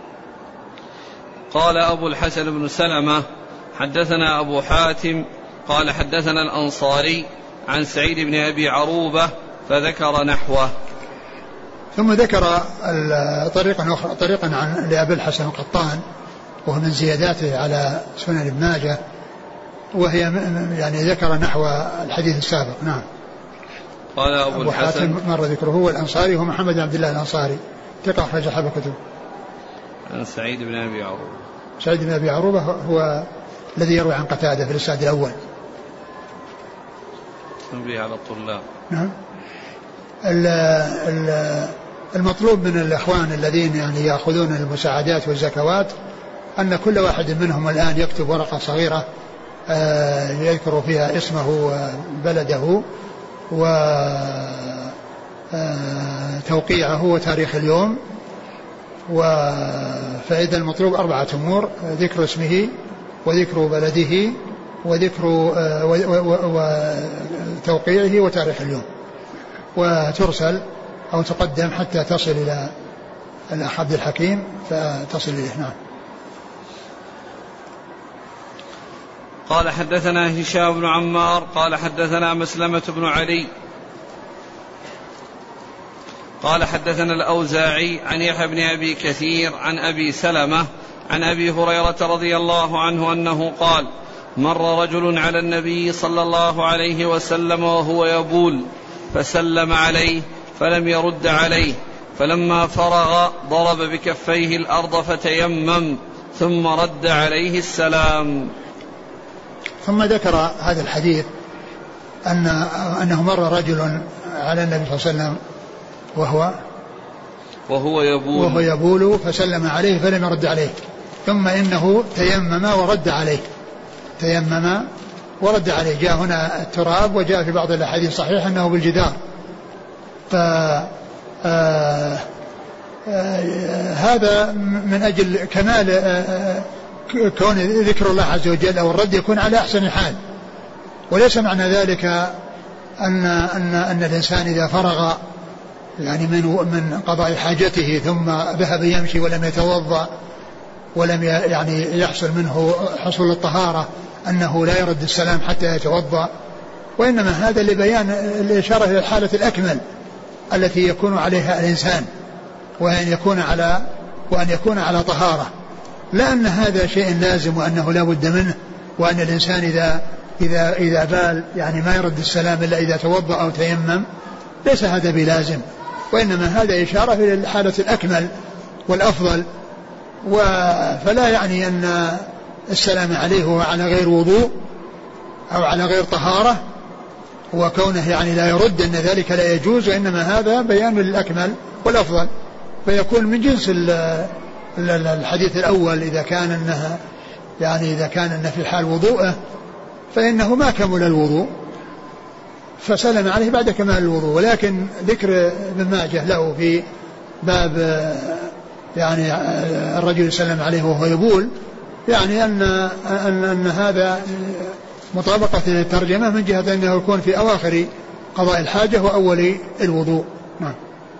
قال أبو الحسن بن سلمة حدثنا أبو حاتم قال حدثنا الأنصاري عن سعيد بن أبي عروبة فذكر نحوه. ثم ذكر طريقا أخرى طريقا عن لأبي الحسن القطان، وهو من زياداته على سنن ابن ماجه، وهي يعني ذكر نحو الحديث السابق. نعم. قال أبو, أبو حاتم مر ذكره، هو الأنصاري، هو محمد بن عبد الله الأنصاري ثقة أخرج أصحاب الكتب. عن سعيد بن أبي عروبة. سعيد بن أبي عروبة هو الذي يروي عن قتادة في الإسناد الأول. تنبيه على الطلاب. نعم. المطلوب من الإخوان الذين يعني يأخذون المساعدات والزكوات أن كل واحد منهم الآن يكتب ورقة صغيرة يذكر فيها اسمه وبلده وتوقيعه وتاريخ اليوم. فإذا المطلوب أربعة أمور: ذكر اسمه وذكر بلده وذكر وتوقيعه وتاريخ اليوم، وترسل أو تقدم حتى تصل إلى الأخ عبد الحكيم فتصل إليه. نعم. قال حدثنا هشام بن عمار قال حدثنا مسلمة بن علي قال حدثنا الأوزاعي عن يحيى بن أبي كثير عن أبي سلمة عن أبي هريرة رضي الله عنه أنه قال: مر رجل على النبي صلى الله عليه وسلم وهو يبول فسلم عليه فلم يرد عليه، فلما فرغ ضرب بكفيه الأرض فتيمم ثم رد عليه السلام. ثم ذكر هذا الحديث أن أنه مر رجل على النبي صلى الله عليه وسلم وهو وهو يبول وهو يبول فسلم عليه فلم يرد عليه، ثم إنه تيمم ورد عليه تيمم ورد عليه جاء هنا التراب، وجاء في بعض الأحاديث الصحيحة أنه بالجدار. ف آه آه هذا من أجل كمال آه كون ذكر الله عز وجل أو الرد يكون على أحسن حال، وليس معنى ذلك أن أن أن الإنسان إذا فرغ يعني من من قضاء حاجته ثم ذهب يمشي ولم يتوضأ ولم يعني يحصل منه حصول الطهارة أنه لا يرد السلام حتى يتوضأ، وإنما هذا لبيان الإشارة إلى الحالة الأكمل التي يكون عليها الإنسان، وأن يكون على وأن يكون على طهارة، لا أن هذا شيء لازم وأنه لا بد منه، وأن الإنسان إذا إذا إذا بال يعني ما يرد السلام إلا إذا توضأ أو تيمم، ليس هذا بلازم، وإنما هذا إشارة إلى الحالة الأكمل والأفضل. فلا يعني أن السلام عليه هو على غير وضوء أو على غير طهارة، وكونه يعني لا يرد أن ذلك لا يجوز، وإنما هذا بيان للأكمل والأفضل، فيكون من جنس الحديث الأول إذا كان أنها يعني إذا كان أنه في حال وضوءه فإنه ما كمل الوضوء فسلم عليه بعد كمال الوضوء. ولكن ذكر ابن ماجه له في باب يعني الرجل يسلم عليه وهو يبول، يعني أن, أن, أن هذا مطابقة للترجمة من جهة أنه يكون في أواخر قضاء الحاجة وأول الوضوء. نعم.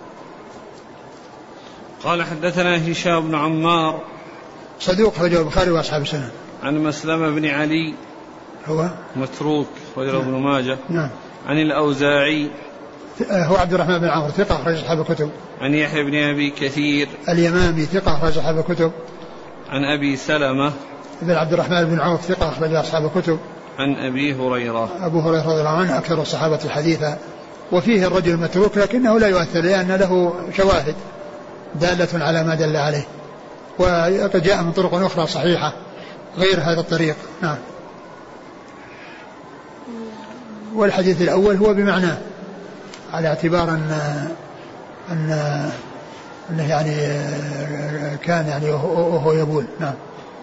قال حدثنا هشام بن عمار صدوق أخرجه البخاري وأصحاب السنن. عن مسلمة بن علي هو متروك أخرجه ابن ماجه. نعم. عن الأوزاعي هو عبد الرحمن بن عمرو ثقة أخرج أصحاب الكتب. عن يحيى بن أبي كثير اليمامي ثقة أخرج أصحاب الكتب. عن أبي سلمة بن عبد الرحمن بن عوف ثقة أخرج أصحاب الكتب. عن أبي هريرة. أبو هريرة رضي الله عنه أكثر الصحابة حديثا، وفيه الرجل المتروك لكنه لا يؤثر لأن له شواهد دالة على ما دل عليه، وقد جاء من طرق أخرى صحيحة غير هذا الطريق. نعم. والحديث الأول هو بمعناه على اعتبار أن أن أنه يعني كان يعني وهو يبول. نعم.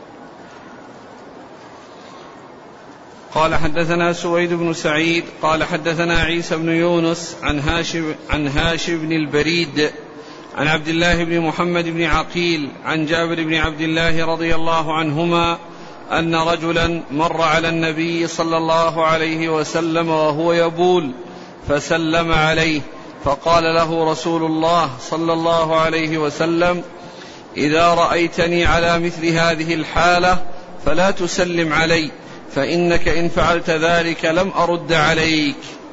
قال حدثنا سويد بن سعيد قال حدثنا عيسى بن يونس عن هاشم عن هاشم بن البريد عن عبد الله بن محمد بن عقيل عن جابر بن عبد الله رضي الله عنهما أن رجلا مر على النبي صلى الله عليه وسلم وهو يبول فسلم عليه، فقال له رسول الله صلى الله عليه وسلم: إذا رأيتني على مثل هذه الحالة فلا تسلم علي، فإنك إن فعلت ذلك لم أرد عليك.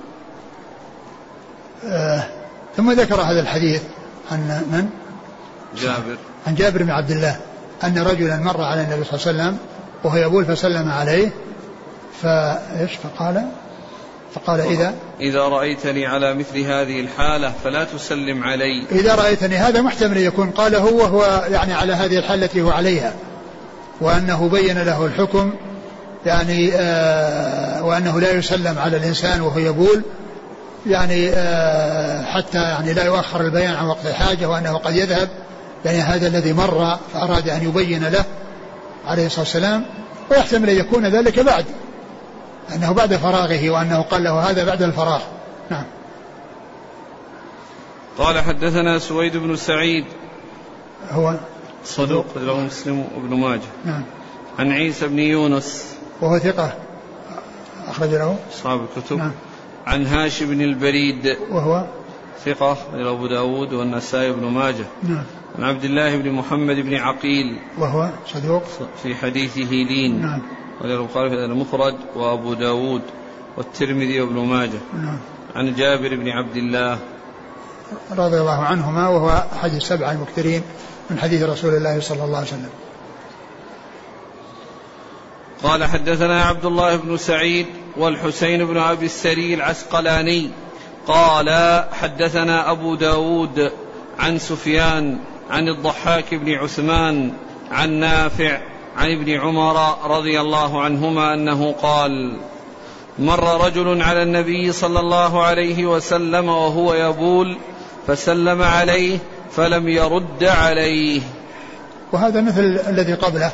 آه ثم ذكر هذا الحديث عن من؟ جابر. عن جابر بن عبد الله أن رجلا مر على النبي صلى الله عليه وسلم وهو يبول فسلم عليه، فإيش فقال؟ فقال إذا إذا رأيتني على مثل هذه الحالة فلا تسلم علي. إذا رأيتني هذا محتمل يكون قاله وهو يعني على هذه الحالة التي هو عليها، وأنه بين له الحكم يعني آه وأنه لا يسلم على الإنسان وهو يبول، يعني آه حتى يعني لا يؤخر البيان عن وقت الحاجة، وأنه قد يذهب يعني هذا الذي مر فأراد أن يبين له عليه الصلاة والسلام، ويحتمل أن يكون ذلك بعد أنه بعد فراغه، وأنه قال له هذا بعد الفراغ. نعم. قال حدثنا سويد بن سعيد هو صدوق له مسلم وابن ماجه. نعم. عن عيسى بن يونس وهو ثقة أخرج له أصحاب الكتب. نعم. عن هاشم بن البريد وهو ثقة أبو داود والنسائي بن ماجه. نعم. عن عبد الله بن محمد بن عقيل وهو صدوق في حديثه لين. نعم. والبخاري في المفرد وأبو داود والترمذي وابن ماجه. نعم. عن جابر بن عبد الله رضي الله عنهما وهو أحد السبعة المكثرين من حديث رسول الله صلى الله عليه وسلم. قال حدثنا عبد الله بن سعيد والحسين بن أبي السري العسقلاني قال حدثنا أبو داود عن سفيان عن الضحاك بن عثمان عن نافع عن ابن عمر رضي الله عنهما أنه قال: مر رجل على النبي صلى الله عليه وسلم وهو يبول فسلم عليه فلم يرد عليه. وهذا مثل الذي قبله،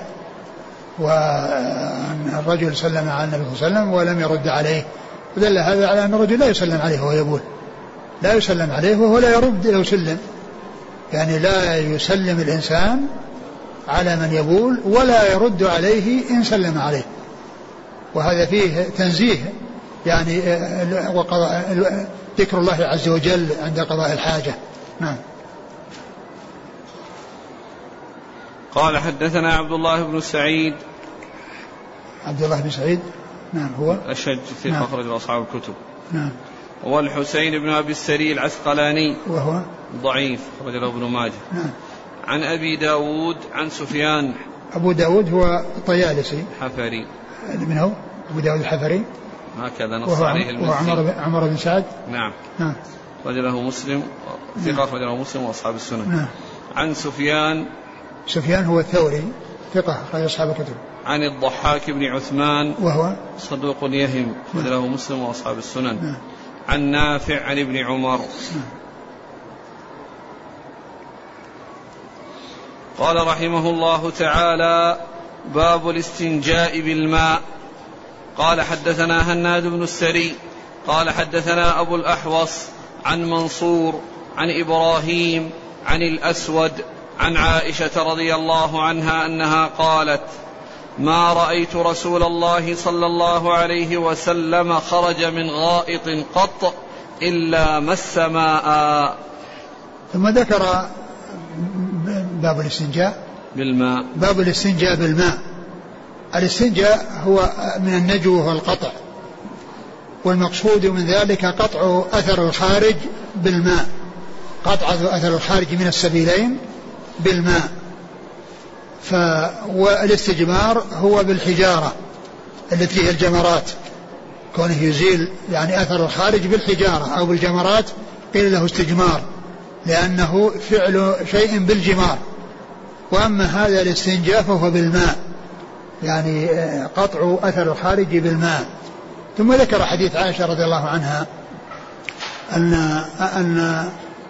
وأن الرجل سلم على النبي صلى الله عليه وسلم ولم يرد عليه، ودل هذا على أن الرجل لا يسلم عليه وهو يبول، لا يسلم عليه وهو لا يرد لو سلم، يعني لا يسلم الإنسان على من يبول ولا يرد عليه إن سلم عليه. وهذا فيه تنزيه يعني وقضاء ذكر الله عز وجل عند قضاء الحاجة. نعم. قال حدثنا عبد الله بن سعيد عبد الله بن سعيد نعم هو أشج في نعم. أخرج أصحاب الكتب. نعم. والحسين بن أبي السري العسقلاني وهو ضعيف أخرج له ابن ماجه. نعم. عن أبي داود عن سفيان. أبو داود هو الطيالسي حفري. من هو أبو داود الحفري هكذا نص عليه المزي. وهو عمر, عمر بن سعد. نعم. نعم. رجله مسلم ثقة رجله مسلم وأصحاب السنن. نعم. عن سفيان سفيان هو الثوري ثقة أخرج أصحاب الكتب. عن الضحاك بن عثمان وهو صدوق يهم رجله مسلم وأصحاب السنن. نعم. عن نافع عن ابن عمر. نعم. قال رحمه الله تعالى: باب الاستنجاء بالماء. قال حدثنا هناد بن السري قال حدثنا أبو الأحوص عن منصور عن إبراهيم عن الأسود عن عائشة رضي الله عنها أنها قالت: ما رأيت رسول الله صلى الله عليه وسلم خرج من غائط قط إلا مس ماء. ثم ذكر باب الاستنجاء بالماء. باب الاستنجاء بالماء. الاستنجاء هو من النجو والقطع، والمقصود من ذلك قطع أثر الخارج بالماء، قطع أثر الخارج من السبيلين بالماء. والاستجمار هو بالحجارة التي هي الجمرات، كونه يزيل يعني أثر الخارج بالحجارة أو بالجمرات قيل له استجمار، لأنه فعل شيء بالجمار. وأما هذا الاستنجاء فهو بالماء، يعني قطع أثر الخارج بالماء. ثم ذكر حديث عائشة رضي الله عنها أن أن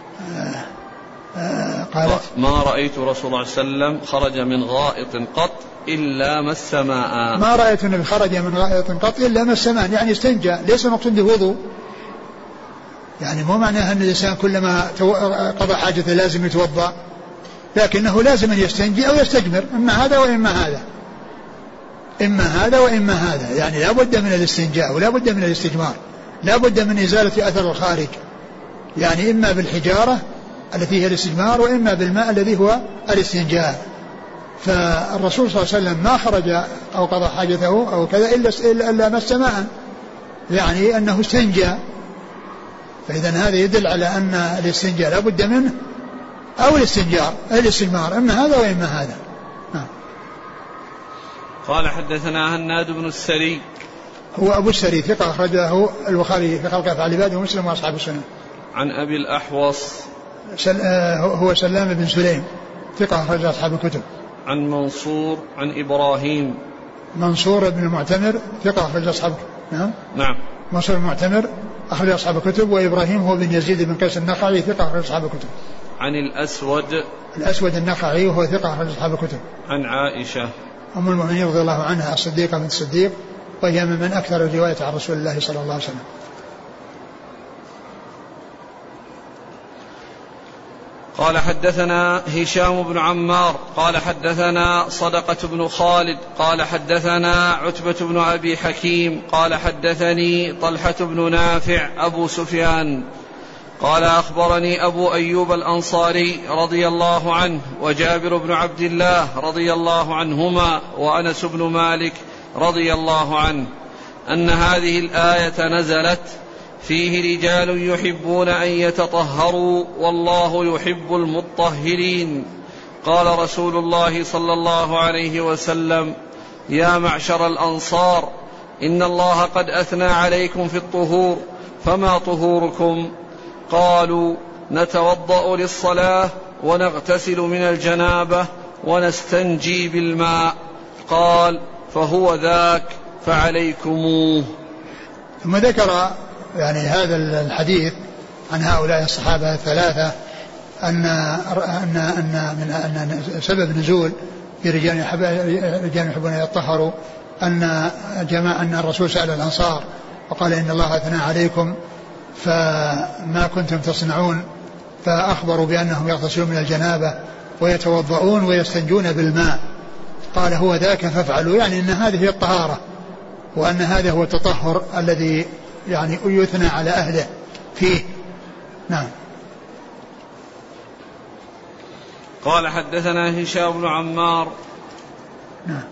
قالت ما رأيت رسول الله صلى الله عليه وسلم خرج من غائط قط إلا مس ماء. ما رأيت النبي خرج من غائط قط إلا مس ماء، يعني استنجى، ليس مقصود وضوء، يعني مو معناها أن الإنسان كلما قضى حاجته لازم يتوضأ، لكنه لازم أن يستنجي أو يستجمر، إما هذا وإما هذا، إما هذا وإما هذا، يعني لا بد من الاستنجاء ولا بد من الاستجمار، لا بد من إزالة أثر الخارج، يعني إما بالحجارة التي هي الاستجمار وإما بالماء الذي هو الاستنجاء. فالرسول صلى الله عليه وسلم ما خرج أو قضى حاجته أو كذا إلا, إلا مس ماء، يعني أنه استنجى. فإذا هذا يدل على أن الاستنجاء لا بد منه أو الاستنجار الاستجمار، إما هذا وإما هذا. ها. قال حدثنا هناد بن السري، هو أبو السري ثقة أخرجه البخاري في خلق أفعال العباد ومسلم وأصحاب السنن. عن أبي الأحوص سل... هو سلام بن سليم ثقة أخرج أصحاب الكتب. عن منصور عن إبراهيم منصور بن المعتمر ثقة أخرج أصحاب. نعم نعم منصور المعتمر أخرج أصحاب الكتب. وإبراهيم هو بن يزيد بن قيس النخعي ثقة أخرج أصحاب الكتب. عن الأسود الأسود النخعي وهو ثقة أخرج أصحاب الكتب. عن عائشة أم المؤمنين رضي الله عنها الصديقة بنت الصديق، وهي من أكثر الرواية عن رسول الله صلى الله عليه وسلم. قال حدثنا هشام بن عمار قال حدثنا صدقة بن خالد قال حدثنا عتبة بن أبي حكيم قال حدثني طلحة بن نافع أبو سفيان قال أخبرني أبو أيوب الأنصاري رضي الله عنه وجابر بن عبد الله رضي الله عنهما وأنس بن مالك رضي الله عنه أن هذه الآية نزلت فيه رجال يحبون أن يتطهروا والله يحب المطهرين. قال رسول الله صلى الله عليه وسلم يا معشر الأنصار إن الله قد أثنى عليكم في الطهور فما طهوركم؟ قالوا نتوضأ للصلاة ونغتسل من الجنابة ونستنجي بالماء. قال فهو ذاك فعليكموه. ثم ذكر يعني هذا الحديث عن هؤلاء الصحابة الثلاثة أن أن أن من أن سبب نزول في رجال يحبون أن يطهروا أن جماعة أن الرسول سأل الأنصار وقال إن الله أثنى عليكم فما كنتم تصنعون، فأخبروا بأنهم يغتسلون من الجنابة ويتوضؤون ويستنجون بالماء. قال هو ذاك فافعلوا، يعني أن هذه هي الطهارة وأن هذا هو التطهر الذي يعني يثنى على أهله فيه. نعم. قال حدثنا هشام بن عمار نعم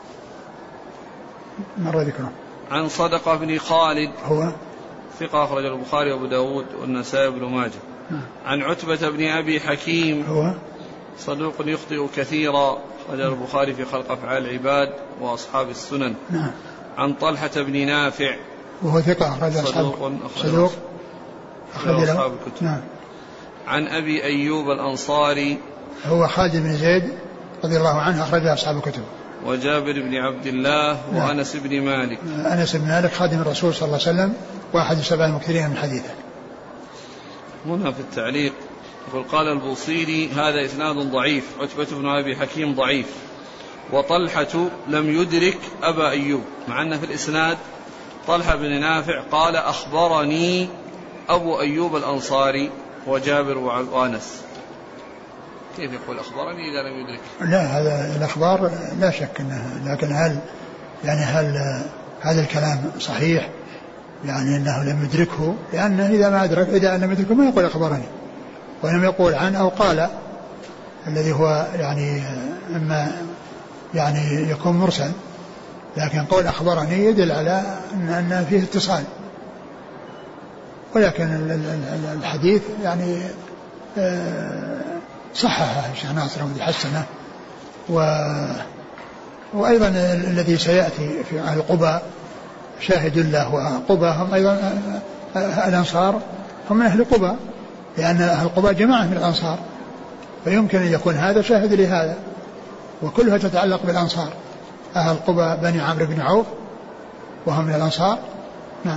مرة ذكره عن صدقة بن خالد هو ثقة أخرج البخاري وأبو داود والنسائي بن ماجه. نعم. عن عتبة بن أبي حكيم هو صدوق يخطئ كثيرا أخرج البخاري في خلق أفعال العباد وأصحاب السنن. نعم. عن طلحة بن نافع وهو ثقة أخرج صدوق صدوق أخرج أصحاب الكتب. نعم. عن أبي أيوب الأنصاري هو خالد بن زيد رضي الله عنه أخرج أصحاب الكتب. وجابر بن عبد الله وأنس بن مالك. أنس بن مالك خادم الرسول صلى الله عليه وسلم واحد السبع المكثرين من حديثه. هنا في التعليق يقول قال البوصيري هذا إسناد ضعيف، عتبة بن أبي حكيم ضعيف، وطلحة لم يدرك أبا أيوب، مع أن في الإسناد طلحة بن نافع قال أخبرني أبو أيوب الأنصاري وجابر وأنس. كيف يقول أخبرني إذا لم يدرك؟ لا هذا الأخبار لا شك أنها، لكن هل يعني هل هذا الكلام صحيح يعني أنه لم يدركه، لأنه إذا ما أدرك إذا لم يدركه ما يقول أخبرني، وإنما يقول عن أو قال، الذي هو يعني إما يعني يكون مرسل، لكن قول أخبرني يدل على أن فيه اتصال. ولكن الحديث يعني صححه الشيخ ناصر حسنه. وأيضا الذي سيأتي في أهل قباء شاهد له، وقباء هم أيضا الأنصار هم من أهل قباء، لأن أهل قباء جماعة من الأنصار، فيمكن أن يكون هذا شاهد لهذا، وكلها تتعلق بالأنصار. أهل قباء بني عمرو بن عوف وهم من الأنصار. نعم.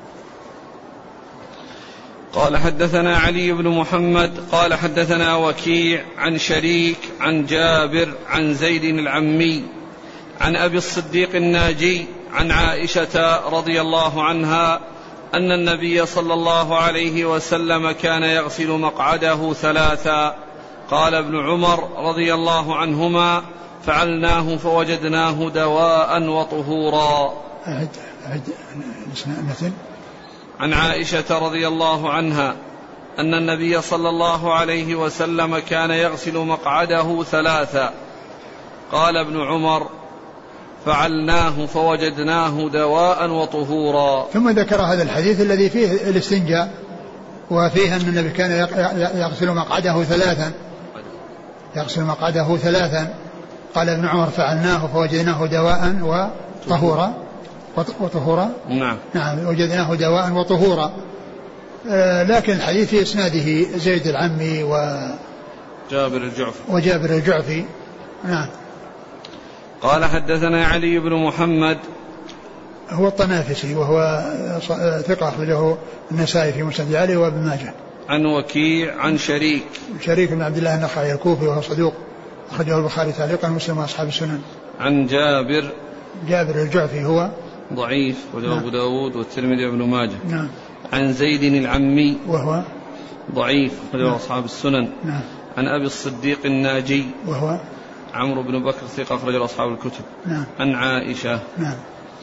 قال حدثنا علي بن محمد قال حدثنا وكيع عن شريك عن جابر عن زيد العمي عن أبي الصديق الناجي عن عائشة رضي الله عنها أن النبي صلى الله عليه وسلم كان يغسل مقعده ثلاثا. قال ابن عمر رضي الله عنهما: فعلناه فوجدناه دواء وطهورا. أعد أعد مثل. عن عائشة رضي الله عنها أن النبي صلى الله عليه وسلم كان يغسل مقعده ثلاثا. قال ابن عمر: فعلناه فوجدناه دواء وطهورا. ثم ذكر هذا الحديث الذي فيه الاستنجاء، وفيه أن النبي كان يغسل مقعده ثلاثا يغسل مقعده ثلاثا قال ابن عمر: فعلناه فوجدناه دواء وطهورا وطهورا نعم نعم وجدناه دواء وطهورا. آه لكن الحديث في إسناده زيد العمي و جابر الجعفي وجابر الجعفي. نعم. قال حدثنا علي بن محمد هو الطنافسي وهو ثقة أخرجه النسائي في مسند علي وابن ماجه. عن وكيع عن شريك شريك بن عبد الله النخعي الكوفي وهو صدوق أخرجه البخاري تعليقا ومسلم وأصحاب السنن. عن جابر جابر الجعفي هو ضعيف وله نعم. أبو داود والترمذي وابن ماجه. نعم. عن زيد العمي وهو ضعيف وله نعم. أصحاب السنن. نعم. عن أبي الصديق الناجي وهو عمرو بن بكر ثقة أخرجه أصحاب الكتب. نعم. عن عائشة. نعم.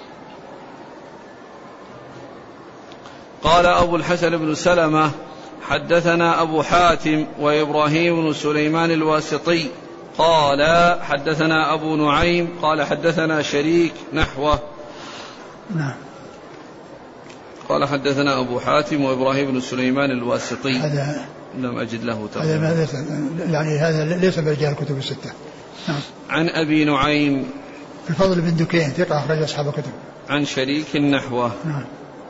قال أبو الحسن بن سلمة: حدثنا أبو حاتم وإبراهيم بن سليمان الواسطي قال حدثنا أبو نعيم قال حدثنا شريك نحوه. نعم. قال حدثنا أبو حاتم وإبراهيم بن سليمان الواسطي. هذا لم أجد له ترجمة. هذا يعني هذا ليس برجال الكتب الستة. نعم. عن أبي نعيم الفضل بن دكين ثقة أخرج أصحاب الكتب. عن شريك نحوه. نعم.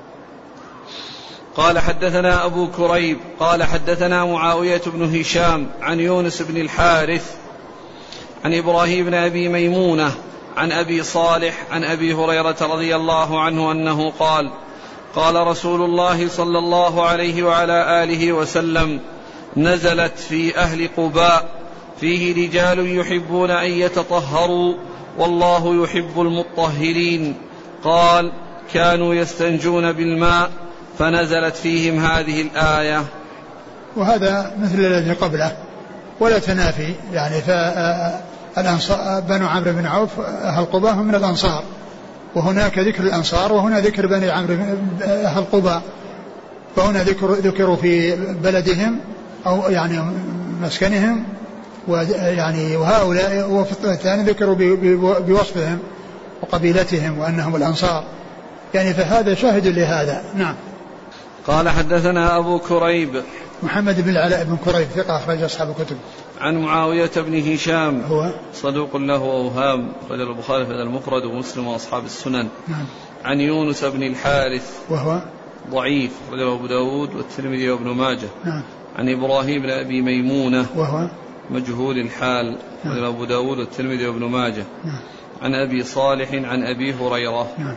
قال حدثنا أبو كريب قال حدثنا معاوية بن هشام عن يونس بن الحارث عن إبراهيم بن أبي ميمونة عن أبي صالح عن أبي هريرة رضي الله عنه أنه قال: قال رسول الله صلى الله عليه وعلى آله وسلم: نزلت في أهل قباء فيه رجال يحبون أن يتطهروا والله يحب المطهرين. قال: كانوا يستنجون بالماء فنزلت فيهم هذه الآية. وهذا مثل الذي قبله ولا تنافي، يعني فالأنصار بنو عمرو بن عوف أهل قباء هم من الأنصار، وهناك ذكر الأنصار وهنا ذكر بني عمرو أهل قباء، فهنا ذكر ذكروا في بلدهم أو يعني مسكنهم، ويعني وهؤلاء وفي الثاني ذكروا بوصفهم وقبيلتهم وأنهم الأنصار، يعني فهذا شاهد لهذا. نعم. قال حدثنا أبو كريب محمد بن العلاء بن كريب ثقة أخرج أصحاب الكتب. عن معاوية بن هشام هو صدوق له أوهام أخرج البخاري في المفرد ومسلم وأصحاب السنن. نعم. عن يونس بن الحارث وهو ضعيف أخرج أبو داود والترمذي وابن ماجه. نعم. عن إبراهيم بن أبي ميمونة وهو مجهول الحال أخرج نعم. أبو داود والترمذي وابن ماجه. نعم. عن أبي صالح عن أبي هريرة. نعم.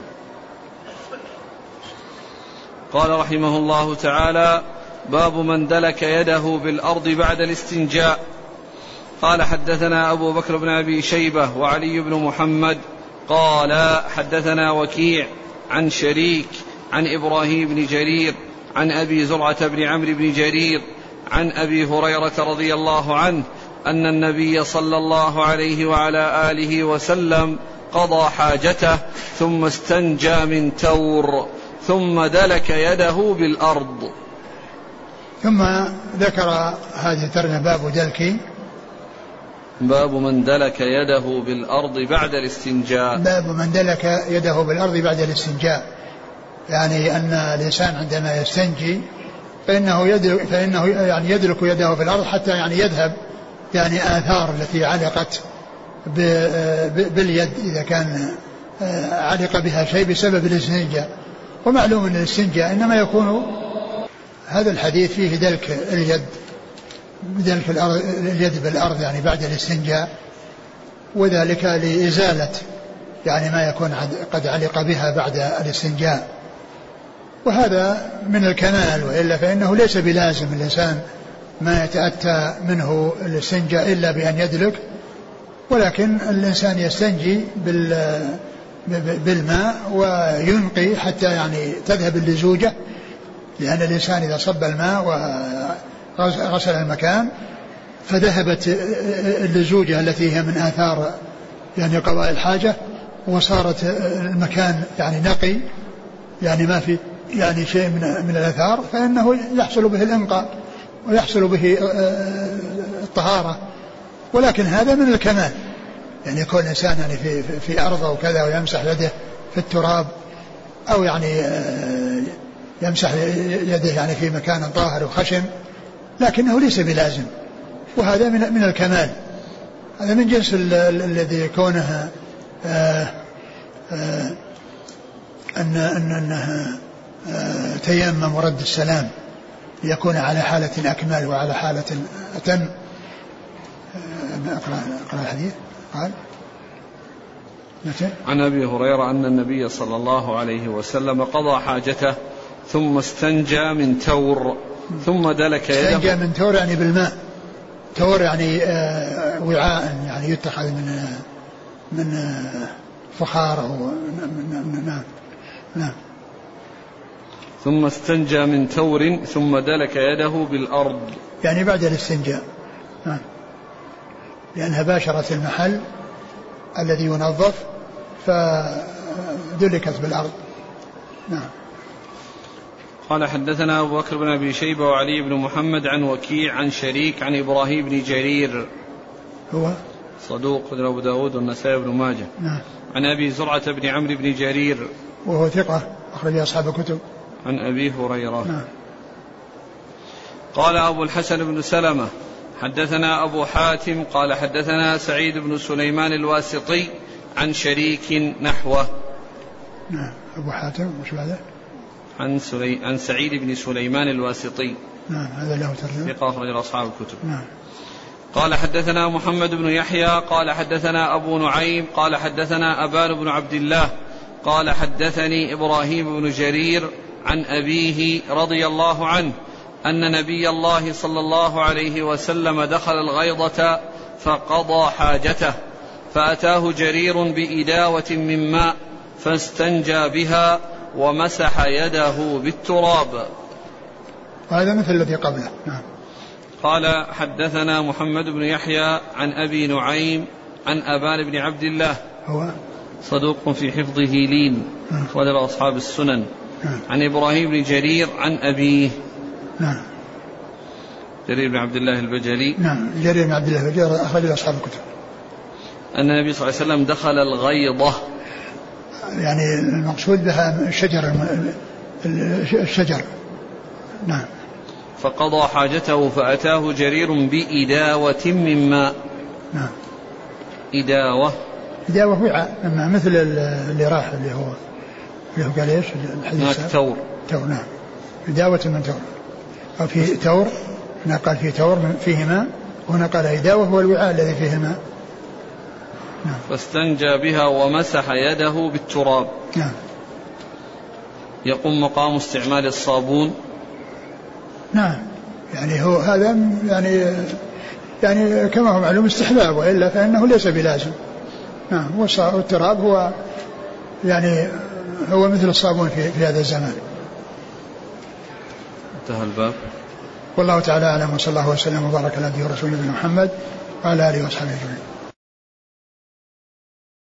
قال رحمه الله تعالى: باب من دلك يده بالأرض بعد الاستنجاء. قال حدثنا أبو بكر بن أبي شيبة وعلي بن محمد قال حدثنا وكيع عن شريك عن إبراهيم بن جرير عن أبي زرعة بن عمرو بن جرير عن أبي هريرة رضي الله عنه أن النبي صلى الله عليه وعلى آله وسلم قضى حاجته ثم استنجى من تور ثم دلك يده بالأرض. ثم ذكر هذه الترجمة باب دلك، باب من دلك يده بالأرض بعد الاستنجاء. باب من دلك يده بالأرض بعد الاستنجاء، يعني أن الإنسان عندما يستنجي فإنه يدلك, فإنه يعني يدلك يده بالأرض حتى يعني يذهب يعني آثار التي علقت باليد إذا كان علق بها شيء بسبب الاستنجاء. ومعلوم أن الاستنجاء إنما يكون، هذا الحديث فيه دلك اليد دلك اليد بالأرض يعني بعد الاستنجاء، وذلك لإزالة يعني ما يكون قد علق بها بعد الاستنجاء، وهذا من الكمال، وإلا فإنه ليس بلازم الإنسان ما يتأتى منه الاستنجاء إلا بأن يدلك، ولكن الإنسان يستنجي بالماء وينقي حتى يعني تذهب اللزوجة، لأن الإنسان إذا صب الماء وغسل المكان فذهبت اللزوجة التي هي من آثار يعني قضاء الحاجة، وصارت المكان يعني نقي يعني ما في يعني شيء من من الآثار، فإنه يحصل به الإنقاء ويحصل به الطهارة. ولكن هذا من الكمال، يعني يكون الإنسان يعني في في أرضه وكذا ويمسح يده في التراب، أو يعني يمسح يده يعني في مكان طاهر وخشن، لكنه ليس بلازم، وهذا من من الكمال. هذا من جنس الذي كونه آآ آآ أن أن أنه تيمم ورد السلام ليكون على حالة أكمل وعلى حالة أتم. أقرأ أقرأ الحديث. قال عن أبي هريرة أن النبي صلى الله عليه وسلم قضى حاجته ثم استنجى من تور ثم دلك يده. استنجى من تور يعني بالماء، تور يعني وعاء يعني يتخذ من من فخار أو نعم نعم. ثم استنجى من تور ثم دلك يده بالأرض، يعني بعد الاستنجاء نعم، لأنها باشرت المحل الذي ينظف فدلكت بالأرض نعم. قال حدثنا أبو بكر بن أبي شيبة وعلي بن محمد عن وكيع عن شريك عن إبراهيم بن جرير هو صدوق خرج أبو داود والنسائي بن ماجه نعم. عن أبي زرعة بن عمرو بن جرير وهو ثقة أخرج أصحاب الكتب عن أبي هريرة نعم. قال أبو الحسن بن سلمة حدثنا أبو حاتم قال حدثنا سعيد بن سليمان الواسطي عن شريك نحوه. نعم. أبو حاتم وش بعده؟ عن, سلي... عن سعيد بن سليمان الواسطي نعم هذا له ترجمة ثقة أخرج أصحاب الكتب نعم. قال حدثنا محمد بن يحيى قال حدثنا أبو نعيم قال حدثنا أبان بن عبد الله قال حدثني إبراهيم بن جرير عن أبيه رضي الله عنه أن نبي الله صلى الله عليه وسلم دخل الغيضة فقضى حاجته فأتاه جرير بإداوة من ماء فاستنجى بها ومسح يده بالتراب. هذا مثل الذي قبله نعم. قال حدثنا محمد بن يحيى عن أبي نعيم عن أبان بن عبد الله هو صدوق في حفظه لين أخرج أصحاب السنن نعم. عن إبراهيم بن جرير عن أبيه نعم. جرير بن عبد الله البجلي نعم جرير بن عبد الله البجلي أخرج أصحاب الكتب أن النبي صلى الله عليه وسلم دخل الغيضة، يعني المقصود بها الشجر الشجر نعم. فقضى حاجته فأتاه جرير بإداوة من ماء. نعم. إداوة إداوة وعاء أما مثل اللي راح اللي هو اللي هو قال إيش الحديث تور تور نعم إداوة من تور أو في تور هنا قال في تور فيه ماء وهنا قال إداوة هو الوعاء الذي فيه الماء نعم. فاستنجى بها ومسح يده بالتراب. نعم. يقوم مقام استعمال الصابون. نعم يعني هو هذا يعني يعني كما هو معلوم استحباب، وإلا فإنه ليس بلازم. نعم. والتراب هو يعني هو مثل الصابون في, في هذا الزمان. انتهى الباب. والله تعالى أعلم، وصلى الله وسلم وبارك على نبينا ورسوله محمد وعلى آله وصحبه أجمعين.